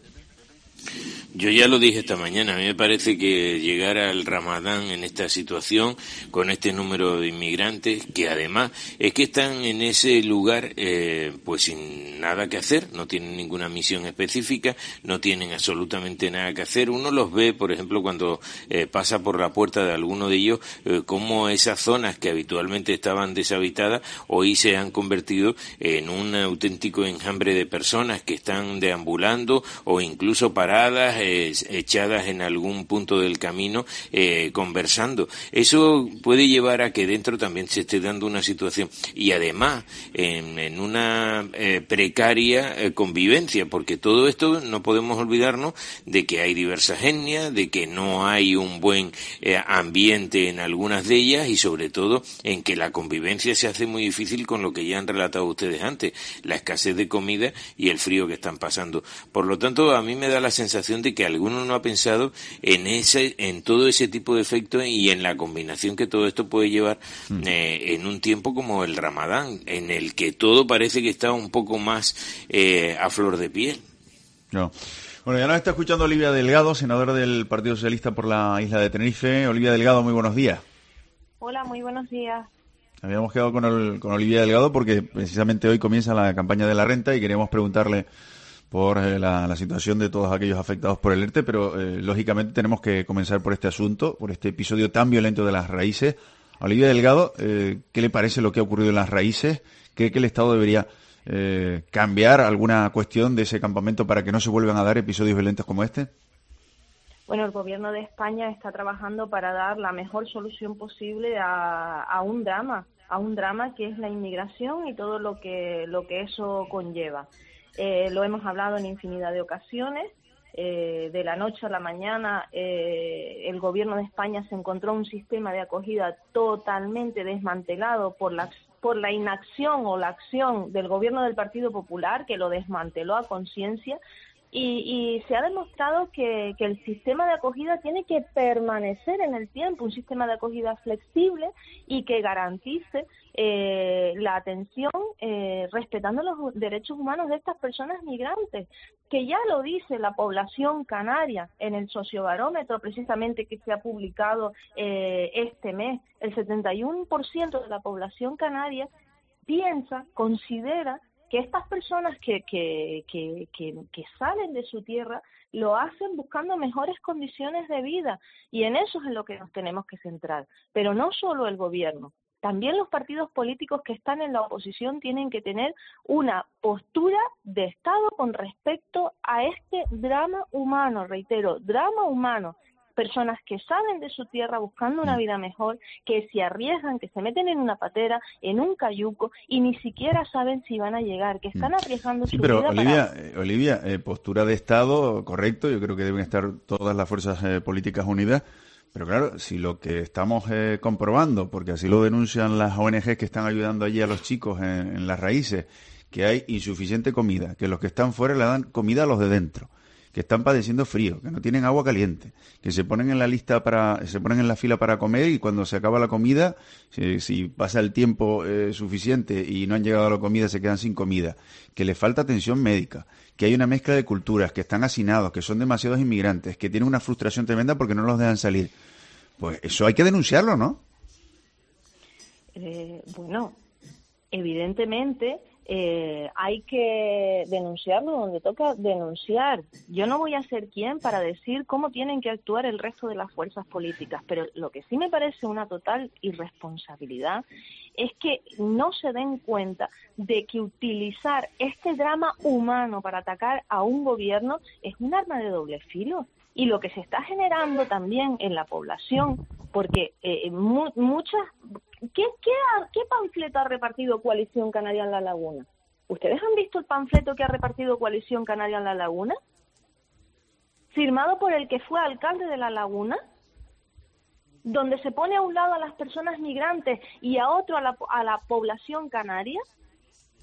Yo ya lo dije esta mañana, a mí me parece que llegar al Ramadán en esta situación, con este número de inmigrantes, que además es que están en ese lugar pues sin nada que hacer, no tienen ninguna misión específica, no tienen absolutamente nada que hacer. Uno los ve, por ejemplo, cuando pasa por la puerta de alguno de ellos, cómo esas zonas que habitualmente estaban deshabitadas, hoy se han convertido en un auténtico enjambre de personas que están deambulando o incluso paradas, echadas en algún punto del camino, conversando. Eso puede llevar a que dentro también se esté dando una situación, y además en una precaria convivencia, porque todo esto no podemos olvidarnos de que hay diversas etnias, de que no hay un buen ambiente en algunas de ellas, y sobre todo en que la convivencia se hace muy difícil con lo que ya han relatado ustedes antes, la escasez de comida y el frío que están pasando. Por lo tanto, a mí me da la sensación de que alguno no ha pensado en todo ese tipo de efectos y en la combinación que todo esto puede llevar en un tiempo como el Ramadán, en el que todo parece que está un poco más a flor de piel. No. Bueno, ya nos está escuchando Olivia Delgado, senadora del Partido Socialista por la isla de Tenerife. Olivia Delgado, muy buenos días. Hola, muy buenos días. Habíamos quedado con Olivia Delgado porque precisamente hoy comienza la campaña de la renta y queríamos preguntarle por la situación de todos aquellos afectados por el ERTE, pero lógicamente tenemos que comenzar por este asunto, por este episodio tan violento de las raíces. Olivia Delgado, ¿qué le parece lo que ha ocurrido en las raíces? ¿Cree que el Estado debería cambiar alguna cuestión de ese campamento para que no se vuelvan a dar episodios violentos como este? Bueno, el Gobierno de España está trabajando para dar la mejor solución posible a un drama que es la inmigración y todo lo que eso conlleva. Lo hemos hablado en infinidad de ocasiones. De la noche a la mañana el Gobierno de España se encontró un sistema de acogida totalmente desmantelado por la inacción o la acción del Gobierno del Partido Popular, que lo desmanteló a conciencia. Y se ha demostrado que el sistema de acogida tiene que permanecer en el tiempo, un sistema de acogida flexible y que garantice la atención respetando los derechos humanos de estas personas migrantes, que ya lo dice la población canaria en el sociobarómetro precisamente que se ha publicado este mes. El 71% de la población canaria considera que estas personas que salen de su tierra lo hacen buscando mejores condiciones de vida, y en eso es en lo que nos tenemos que centrar. Pero no solo el gobierno, también los partidos políticos que están en la oposición tienen que tener una postura de Estado con respecto a este drama humano, reitero, drama humano. Personas que salen de su tierra buscando una vida mejor, que se arriesgan, que se meten en una patera, en un cayuco, y ni siquiera saben si van a llegar, que están arriesgando su vida. Sí, pero Olivia, postura de Estado, correcto, yo creo que deben estar todas las fuerzas políticas unidas, pero claro, si lo que estamos comprobando, porque así lo denuncian las ONG que están ayudando allí a los chicos en las raíces, que hay insuficiente comida, que los que están fuera le dan comida a los de dentro, que están padeciendo frío, que no tienen agua caliente, que se ponen en la fila para comer, y cuando se acaba la comida, si pasa el tiempo suficiente y no han llegado a la comida, se quedan sin comida, que les falta atención médica, que hay una mezcla de culturas, que están hacinados, que son demasiados inmigrantes, que tienen una frustración tremenda porque no los dejan salir. Pues eso hay que denunciarlo, ¿no? Bueno, evidentemente hay que denunciarlo donde toca denunciar. Yo no voy a ser quien para decir cómo tienen que actuar el resto de las fuerzas políticas, pero lo que sí me parece una total irresponsabilidad es que no se den cuenta de que utilizar este drama humano para atacar a un gobierno es un arma de doble filo. Y lo que se está generando también en la población, porque muchas... ¿Qué panfleto ha repartido Coalición Canaria en La Laguna? ¿Ustedes han visto el panfleto que ha repartido Coalición Canaria en La Laguna? Firmado por el que fue alcalde de La Laguna, donde se pone a un lado a las personas migrantes y a otro a la población canaria.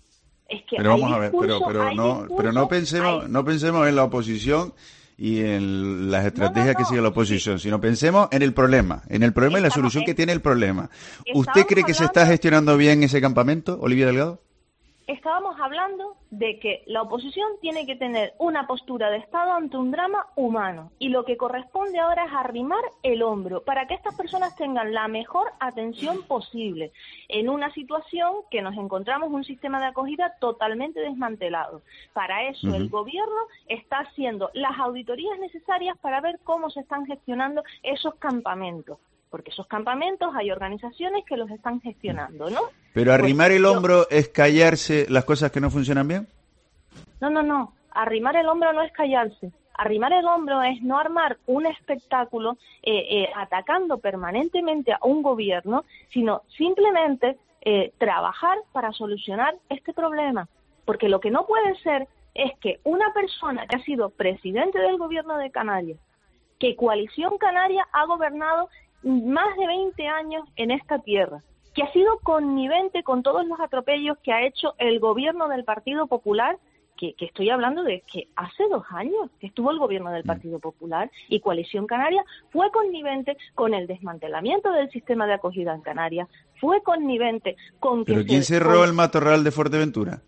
Es que pero vamos a ver, pero no pensemos en la oposición y en las estrategias que sigue la oposición, sino pensemos en el problema y la solución que tiene el problema. ¿Usted cree que se está gestionando bien ese campamento, Olivia Delgado? Estábamos hablando de que la oposición tiene que tener una postura de Estado ante un drama humano y lo que corresponde ahora es arrimar el hombro para que estas personas tengan la mejor atención posible en una situación que nos encontramos un sistema de acogida totalmente desmantelado. Para eso el gobierno está haciendo las auditorías necesarias para ver cómo se están gestionando esos campamentos. Porque esos campamentos hay organizaciones que los están gestionando, ¿no? Pero arrimar el hombro es callarse las cosas que no funcionan bien. No. Arrimar el hombro no es callarse. Arrimar el hombro es no armar un espectáculo atacando permanentemente a un gobierno, sino simplemente trabajar para solucionar este problema. Porque lo que no puede ser es que una persona que ha sido presidente del gobierno de Canarias, que Coalición Canaria ha gobernado más de 20 años en esta tierra, que ha sido connivente con todos los atropellos que ha hecho el gobierno del Partido Popular, que estoy hablando de que hace 2 años que estuvo el gobierno del Partido Popular y Coalición Canaria fue connivente con el desmantelamiento del sistema de acogida en Canarias, fue connivente con que... ¿Pero quién cerró el matorral de Fuerteventura?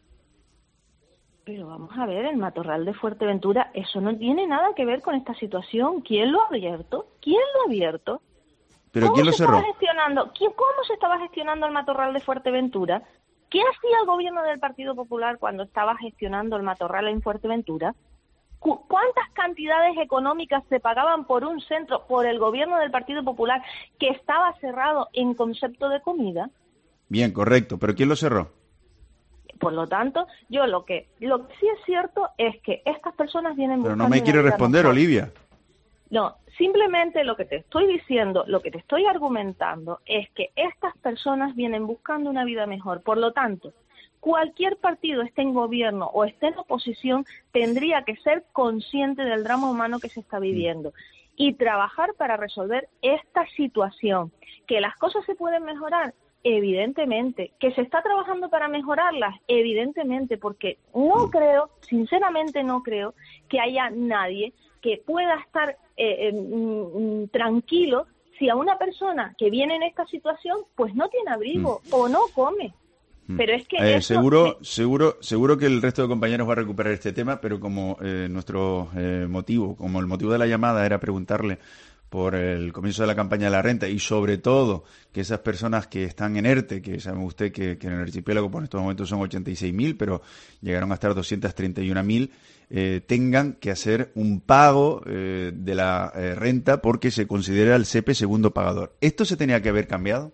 Pero vamos a ver, el matorral de Fuerteventura, eso no tiene nada que ver con esta situación. ¿Quién lo ha abierto? ¿Pero quién lo cerró? ¿Cómo se estaba gestionando el matorral de Fuerteventura? ¿Qué hacía el gobierno del Partido Popular cuando estaba gestionando el matorral en Fuerteventura? ¿Cuántas cantidades económicas se pagaban por un centro, por el gobierno del Partido Popular, que estaba cerrado en concepto de comida? Bien, correcto, pero ¿quién lo cerró? Por lo tanto, yo lo que sí es cierto es que estas personas vienen buscando... Pero no me quiere responder, mejor. Olivia. No, simplemente lo que te estoy diciendo, lo que te estoy argumentando es que estas personas vienen buscando una vida mejor. Por lo tanto, cualquier partido, esté en gobierno o esté en oposición, tendría que ser consciente del drama humano que se está viviendo y trabajar para resolver esta situación. ¿Que las cosas se pueden mejorar? Evidentemente. ¿Que se está trabajando para mejorarlas? Evidentemente, porque sinceramente no creo que haya nadie que pueda estar tranquilo si a una persona que viene en esta situación pues no tiene abrigo o no come. Pero es que seguro que el resto de compañeros va a recuperar este tema, pero como nuestro motivo, como el motivo de la llamada era preguntarle por el comienzo de la campaña de la renta y sobre todo que esas personas que están en ERTE, que sabe usted que en el archipiélago por estos momentos son 86.000, pero llegaron a estar 231.000, tengan que hacer un pago de la renta porque se considera el SEPE segundo pagador. ¿Esto se tenía que haber cambiado?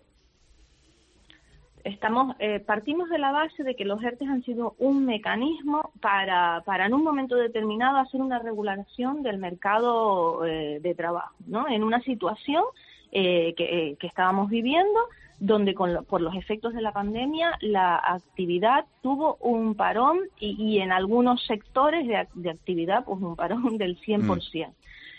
Partimos de la base de que los ERTE han sido un mecanismo para en un momento determinado hacer una regulación del mercado de trabajo, ¿no? En una situación que estábamos viviendo, donde por los efectos de la pandemia la actividad tuvo un parón y en algunos sectores de actividad pues un parón del 100%.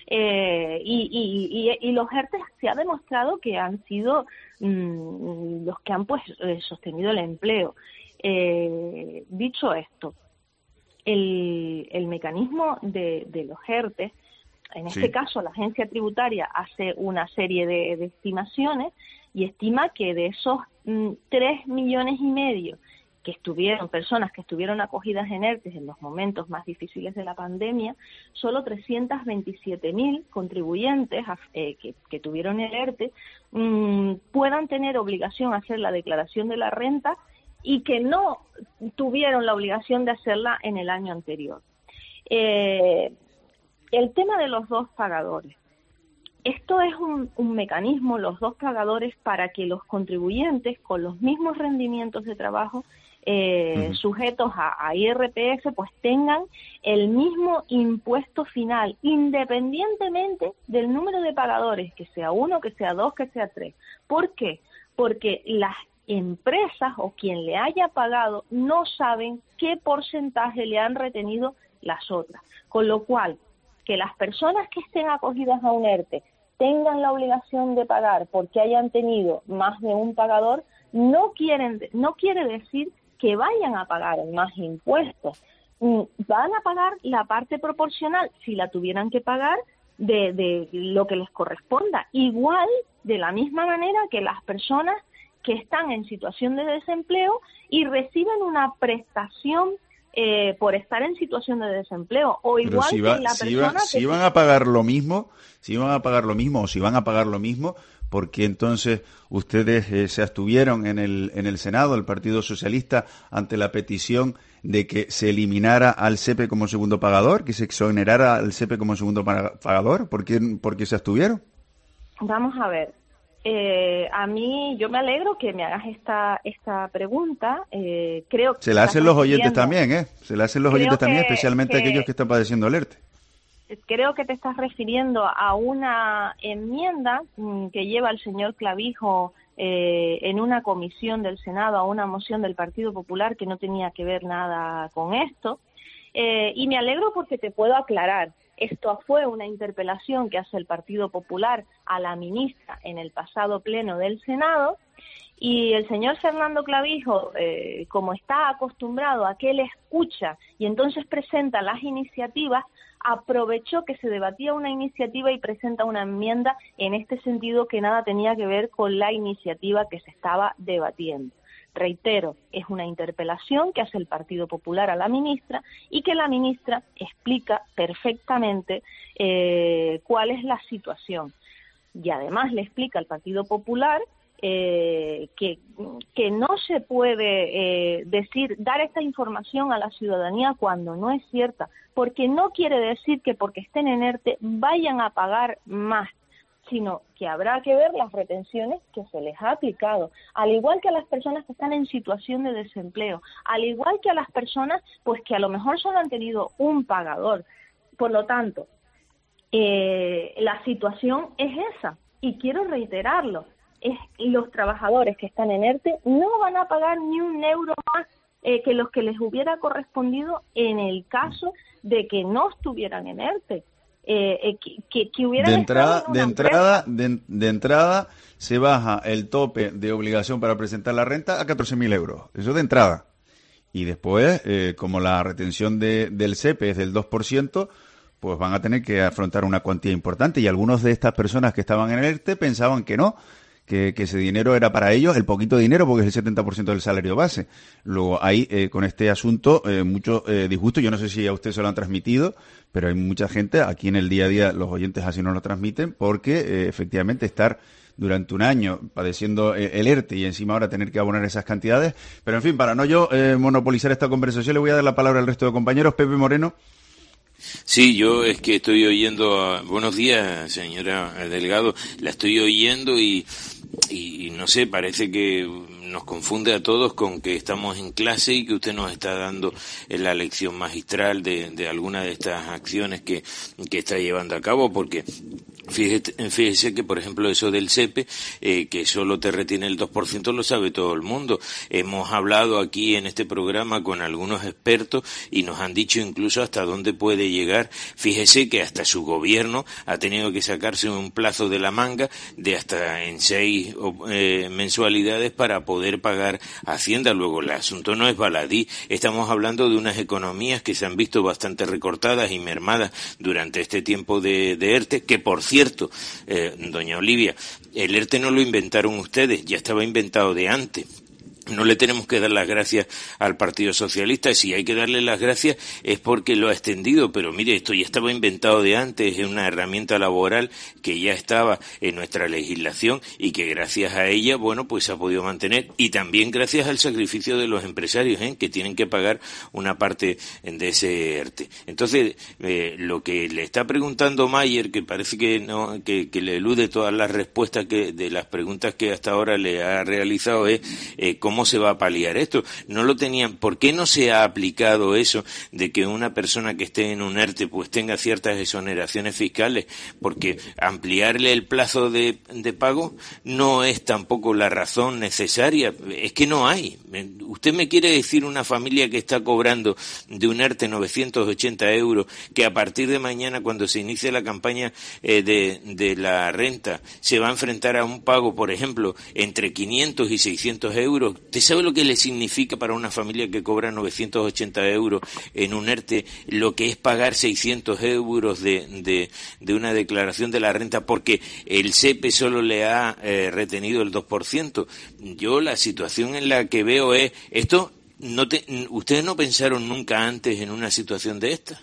Y los ERTE se ha demostrado que han sido los que han sostenido el empleo. Dicho esto, el mecanismo de los ERTE, en este caso la agencia tributaria hace una serie de estimaciones y estima que de esos 3,5 millones personas que estuvieron acogidas en ERTE en los momentos más difíciles de la pandemia, solo 327.000 contribuyentes que tuvieron el ERTE puedan tener obligación a hacer la declaración de la renta y que no tuvieron la obligación de hacerla en el año anterior. El tema de los 2 pagadores. Esto es un mecanismo, los 2 pagadores, para que los contribuyentes con los mismos rendimientos de trabajo sujetos a IRPF pues tengan el mismo impuesto final, independientemente del número de pagadores, que sea 1, que sea 2, que sea 3. ¿Por qué? Porque las empresas o quien le haya pagado no saben qué porcentaje le han retenido las otras. Con lo cual, que las personas que estén acogidas a un ERTE tengan la obligación de pagar porque hayan tenido más de un pagador, no quiere decir que vayan a pagar más impuestos. Van a pagar la parte proporcional, si la tuvieran que pagar, de lo que les corresponda. Igual, de la misma manera que las personas que están en situación de desempleo y reciben una prestación por estar en situación de desempleo, o igual que la persona si van a pagar lo mismo, ¿por qué entonces ustedes se abstuvieron en el Senado, el Partido Socialista, ante la petición de que se eliminara al SEPE como segundo pagador, que se exonerara al SEPE como segundo pagador? ¿Por qué se abstuvieron? Vamos a ver. A mí, yo me alegro que me hagas esta pregunta. Creo que se la hacen los oyentes también, Se la hacen los oyentes también, especialmente aquellos que están padeciendo el ERTE. Creo que te estás refiriendo a una enmienda que lleva el señor Clavijo en una comisión del Senado, a una moción del Partido Popular que no tenía que ver nada con esto. Y me alegro porque te puedo aclarar. Esto fue una interpelación que hace el Partido Popular a la ministra en el pasado pleno del Senado, y el señor Fernando Clavijo, como está acostumbrado a que él escucha y entonces presenta las iniciativas, aprovechó que se debatía una iniciativa y presenta una enmienda en este sentido que nada tenía que ver con la iniciativa que se estaba debatiendo. Reitero, es una interpelación que hace el Partido Popular a la ministra y que la ministra explica perfectamente cuál es la situación. Y además le explica al Partido Popular que no se puede dar esta información a la ciudadanía cuando no es cierta, porque no quiere decir que porque estén en ERTE vayan a pagar más, sino que habrá que ver las retenciones que se les ha aplicado, al igual que a las personas que están en situación de desempleo, al igual que a las personas pues que a lo mejor solo han tenido un pagador. Por lo tanto, la situación es esa, y quiero reiterarlo, los trabajadores que están en ERTE no van a pagar ni un euro más que los que les hubiera correspondido en el caso de que no estuvieran en ERTE. Que hubieran de entrada se baja el tope de obligación para presentar la renta a 14.000 euros. Eso de entrada. Y después, como la retención del SEPE es del 2%, pues van a tener que afrontar una cuantía importante. Y algunos de estas personas que estaban en el ERTE pensaban que no, que ese dinero era para ellos, el poquito dinero, porque es el 70% del salario base. Luego hay con este asunto mucho disgusto. Yo no sé si a usted se lo han transmitido, pero hay mucha gente, aquí en el día a día los oyentes así no lo transmiten, porque efectivamente estar durante un año padeciendo el ERTE y encima ahora tener que abonar esas cantidades. Pero en fin, para no yo monopolizar esta conversación, le voy a dar la palabra al resto de compañeros. Pepe Moreno. Sí, yo es que estoy oyendo buenos días, señora Delgado, la estoy oyendo y no sé, parece que nos confunde a todos con que estamos en clase y que usted nos está dando la lección magistral de alguna de estas acciones que está llevando a cabo, porque fíjese que, por ejemplo, eso del SEPE, que solo te retiene el 2%, lo sabe todo el mundo. Hemos hablado aquí en este programa con algunos expertos y nos han dicho incluso hasta dónde puede llegar. Fíjese que hasta su gobierno ha tenido que sacarse un plazo de la manga de hasta en 6 mensualidades para poder pagar Hacienda. Luego, el asunto no es baladí. Estamos hablando de unas economías que se han visto bastante recortadas y mermadas durante este tiempo de ERTE, que por cierto, doña Olivia, el ERTE no lo inventaron ustedes, ya estaba inventado de antes. No le tenemos que dar las gracias al Partido Socialista. Si hay que darle las gracias es porque lo ha extendido, pero mire, esto ya estaba inventado de antes, es una herramienta laboral que ya estaba en nuestra legislación y que gracias a ella, bueno, pues se ha podido mantener, y también gracias al sacrificio de los empresarios, que tienen que pagar una parte de ese ERTE. Entonces, lo que le está preguntando Mayer, que parece que no, que le elude todas las respuestas de las preguntas que hasta ahora le ha realizado, es ¿cómo se va a paliar esto? No lo tenían. ¿Por qué no se ha aplicado eso de que una persona que esté en un ERTE pues tenga ciertas exoneraciones fiscales? Porque ampliarle el plazo de pago no es tampoco la razón necesaria. Es que no hay. Usted me quiere decir una familia que está cobrando de un ERTE 980 euros, que a partir de mañana, cuando se inicie la campaña de la renta, se va a enfrentar a un pago, por ejemplo, entre 500 y 600 euros, ¿Usted sabe lo que le significa para una familia que cobra 980 euros en un ERTE lo que es pagar 600 euros de una declaración de la renta porque el SEPE solo le ha retenido el 2%? Yo la situación en la que veo es, esto, ¿ustedes no pensaron nunca antes en una situación de esta?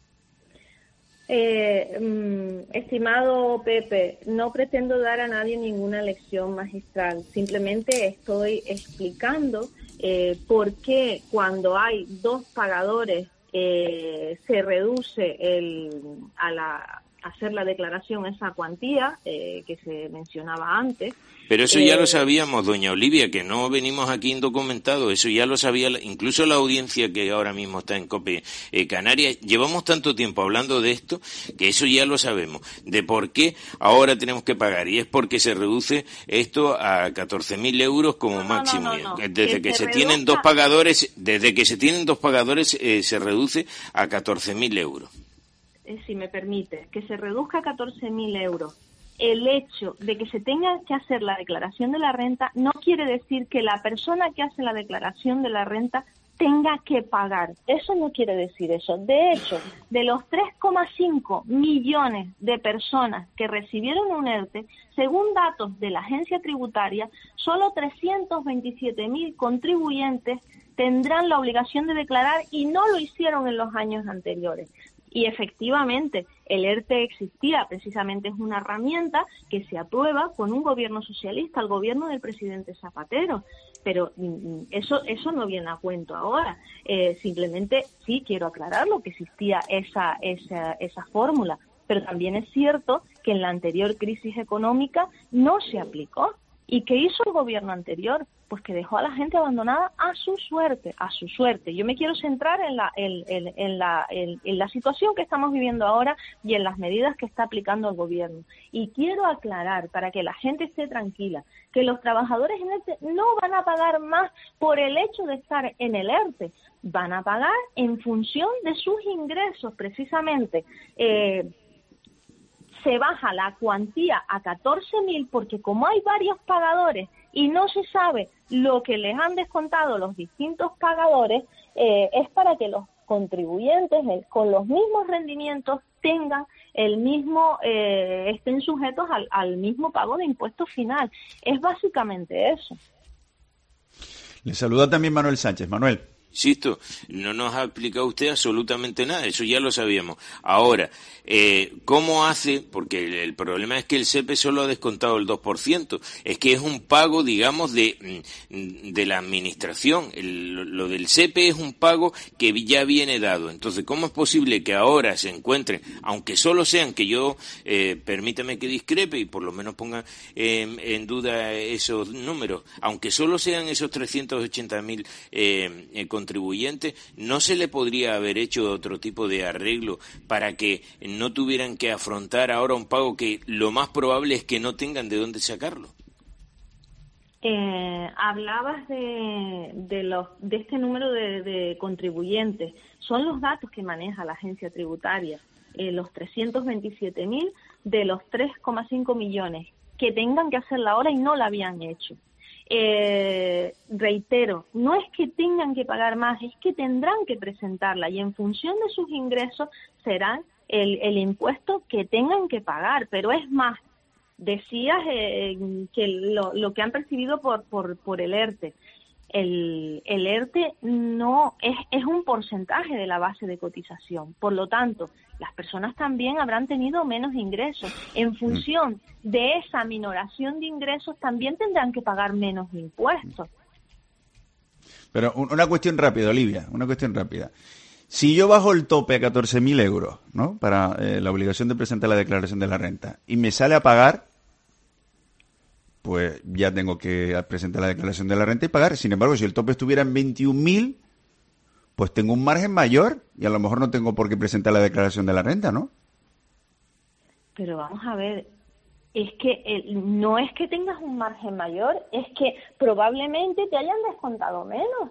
Estimado Pepe, no pretendo dar a nadie ninguna lección magistral, simplemente estoy explicando por qué cuando hay dos pagadores se reduce hacer la declaración esa cuantía que se mencionaba antes. Pero eso ya lo sabíamos, doña Olivia, que no venimos aquí indocumentados, eso ya lo sabía incluso la audiencia que ahora mismo está en COPE Canarias. Llevamos tanto tiempo hablando de esto que eso ya lo sabemos, de por qué ahora tenemos que pagar, y es porque se reduce esto a 14.000 euros como máximo. Desde que se tienen dos pagadores, se reduce a 14.000 euros. Si me permite, que se reduzca a 14.000 euros. El hecho de que se tenga que hacer la declaración de la renta no quiere decir que la persona que hace la declaración de la renta tenga que pagar. Eso no quiere decir eso. De hecho, de los 3,5 millones de personas que recibieron un ERTE, según datos de la agencia tributaria, solo 327.000 contribuyentes tendrán la obligación de declarar y no lo hicieron en los años anteriores. Y efectivamente, el ERTE existía, precisamente es una herramienta que se aprueba con un gobierno socialista, el gobierno del presidente Zapatero. Pero eso no viene a cuento ahora. Simplemente sí quiero aclararlo, que existía esa fórmula. Pero también es cierto que en la anterior crisis económica no se aplicó. ¿Y qué hizo el gobierno anterior? Pues que dejó a la gente abandonada a su suerte. Yo me quiero centrar en la situación que estamos viviendo ahora y en las medidas que está aplicando el gobierno. Y quiero aclarar, para que la gente esté tranquila, que los trabajadores en ERTE no van a pagar más por el hecho de estar en el ERTE. Van a pagar en función de sus ingresos, precisamente. Se baja la cuantía a 14.000 porque como hay varios pagadores y no se sabe lo que les han descontado los distintos pagadores, es para que los contribuyentes con los mismos rendimientos tengan el mismo, estén sujetos al mismo pago de impuestos final. Es básicamente eso. Le saluda también Manuel Sánchez. Manuel. Insisto, no nos ha explicado usted absolutamente nada, eso ya lo sabíamos. Ahora, ¿cómo hace? Porque el problema es que el SEPE solo ha descontado el 2%, es que es un pago, digamos, de la administración. Lo del SEPE es un pago que ya viene dado. Entonces, ¿cómo es posible que ahora se encuentren, aunque solo sean, que yo, permítame que discrepe y por lo menos ponga en duda esos números, aunque solo sean esos 380.000 contribuyentes, ¿no se le podría haber hecho otro tipo de arreglo para que no tuvieran que afrontar ahora un pago que lo más probable es que no tengan de dónde sacarlo? Hablabas de este número de contribuyentes. Son los datos que maneja la agencia tributaria. Los 327.000 de los 3,5 millones que tengan que hacerla ahora y no la habían hecho. Reitero, no es que tengan que pagar más, es que tendrán que presentarla y en función de sus ingresos serán el impuesto que tengan que pagar. Pero es más, decías que lo que han percibido por el ERTE. El ERTE no es un porcentaje de la base de cotización. Por lo tanto, las personas también habrán tenido menos ingresos. En función de esa minoración de ingresos, también tendrán que pagar menos impuestos. Pero una cuestión rápida, Olivia, una cuestión rápida. Si yo bajo el tope a 14.000 euros, ¿no?, para la obligación de presentar la declaración de la renta, y me sale a pagar, pues ya tengo que presentar la declaración de la renta y pagar. Sin embargo, si el tope estuviera en 21.000, pues tengo un margen mayor y a lo mejor no tengo por qué presentar la declaración de la renta, ¿no? Pero vamos a ver, es que no es que tengas un margen mayor, es que probablemente te hayan descontado menos.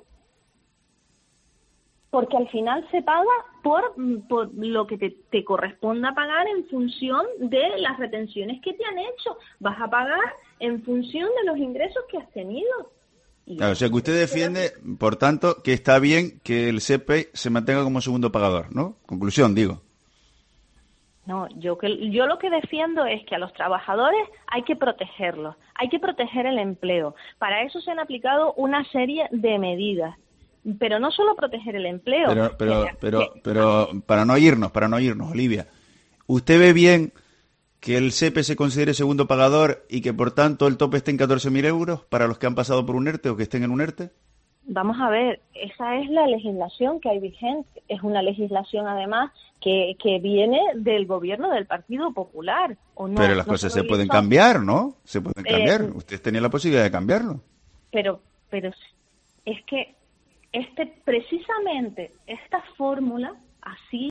Porque al final se paga por lo que te corresponda pagar en función de las retenciones que te han hecho. Vas a pagar en función de los ingresos que has tenido. Claro, o sea que usted defiende, por tanto, que está bien que el SEPE se mantenga como segundo pagador, ¿no? Conclusión, digo. No, yo lo que defiendo es que a los trabajadores hay que protegerlos, hay que proteger el empleo. Para eso se han aplicado una serie de medidas, pero no solo proteger el empleo. Pero para no irnos, Olivia, ¿usted ve bien que el SEPE se considere segundo pagador y que por tanto el tope esté en 14.000 euros para los que han pasado por un ERTE o que estén en un ERTE? Vamos a ver, esa es la legislación que hay vigente. Es una legislación, además, que viene del gobierno del Partido Popular. ¿O no? Pero las cosas se pueden cambiar, ¿no? Se pueden cambiar. Usted tenía la posibilidad de cambiarlo. Pero es que precisamente esta fórmula, así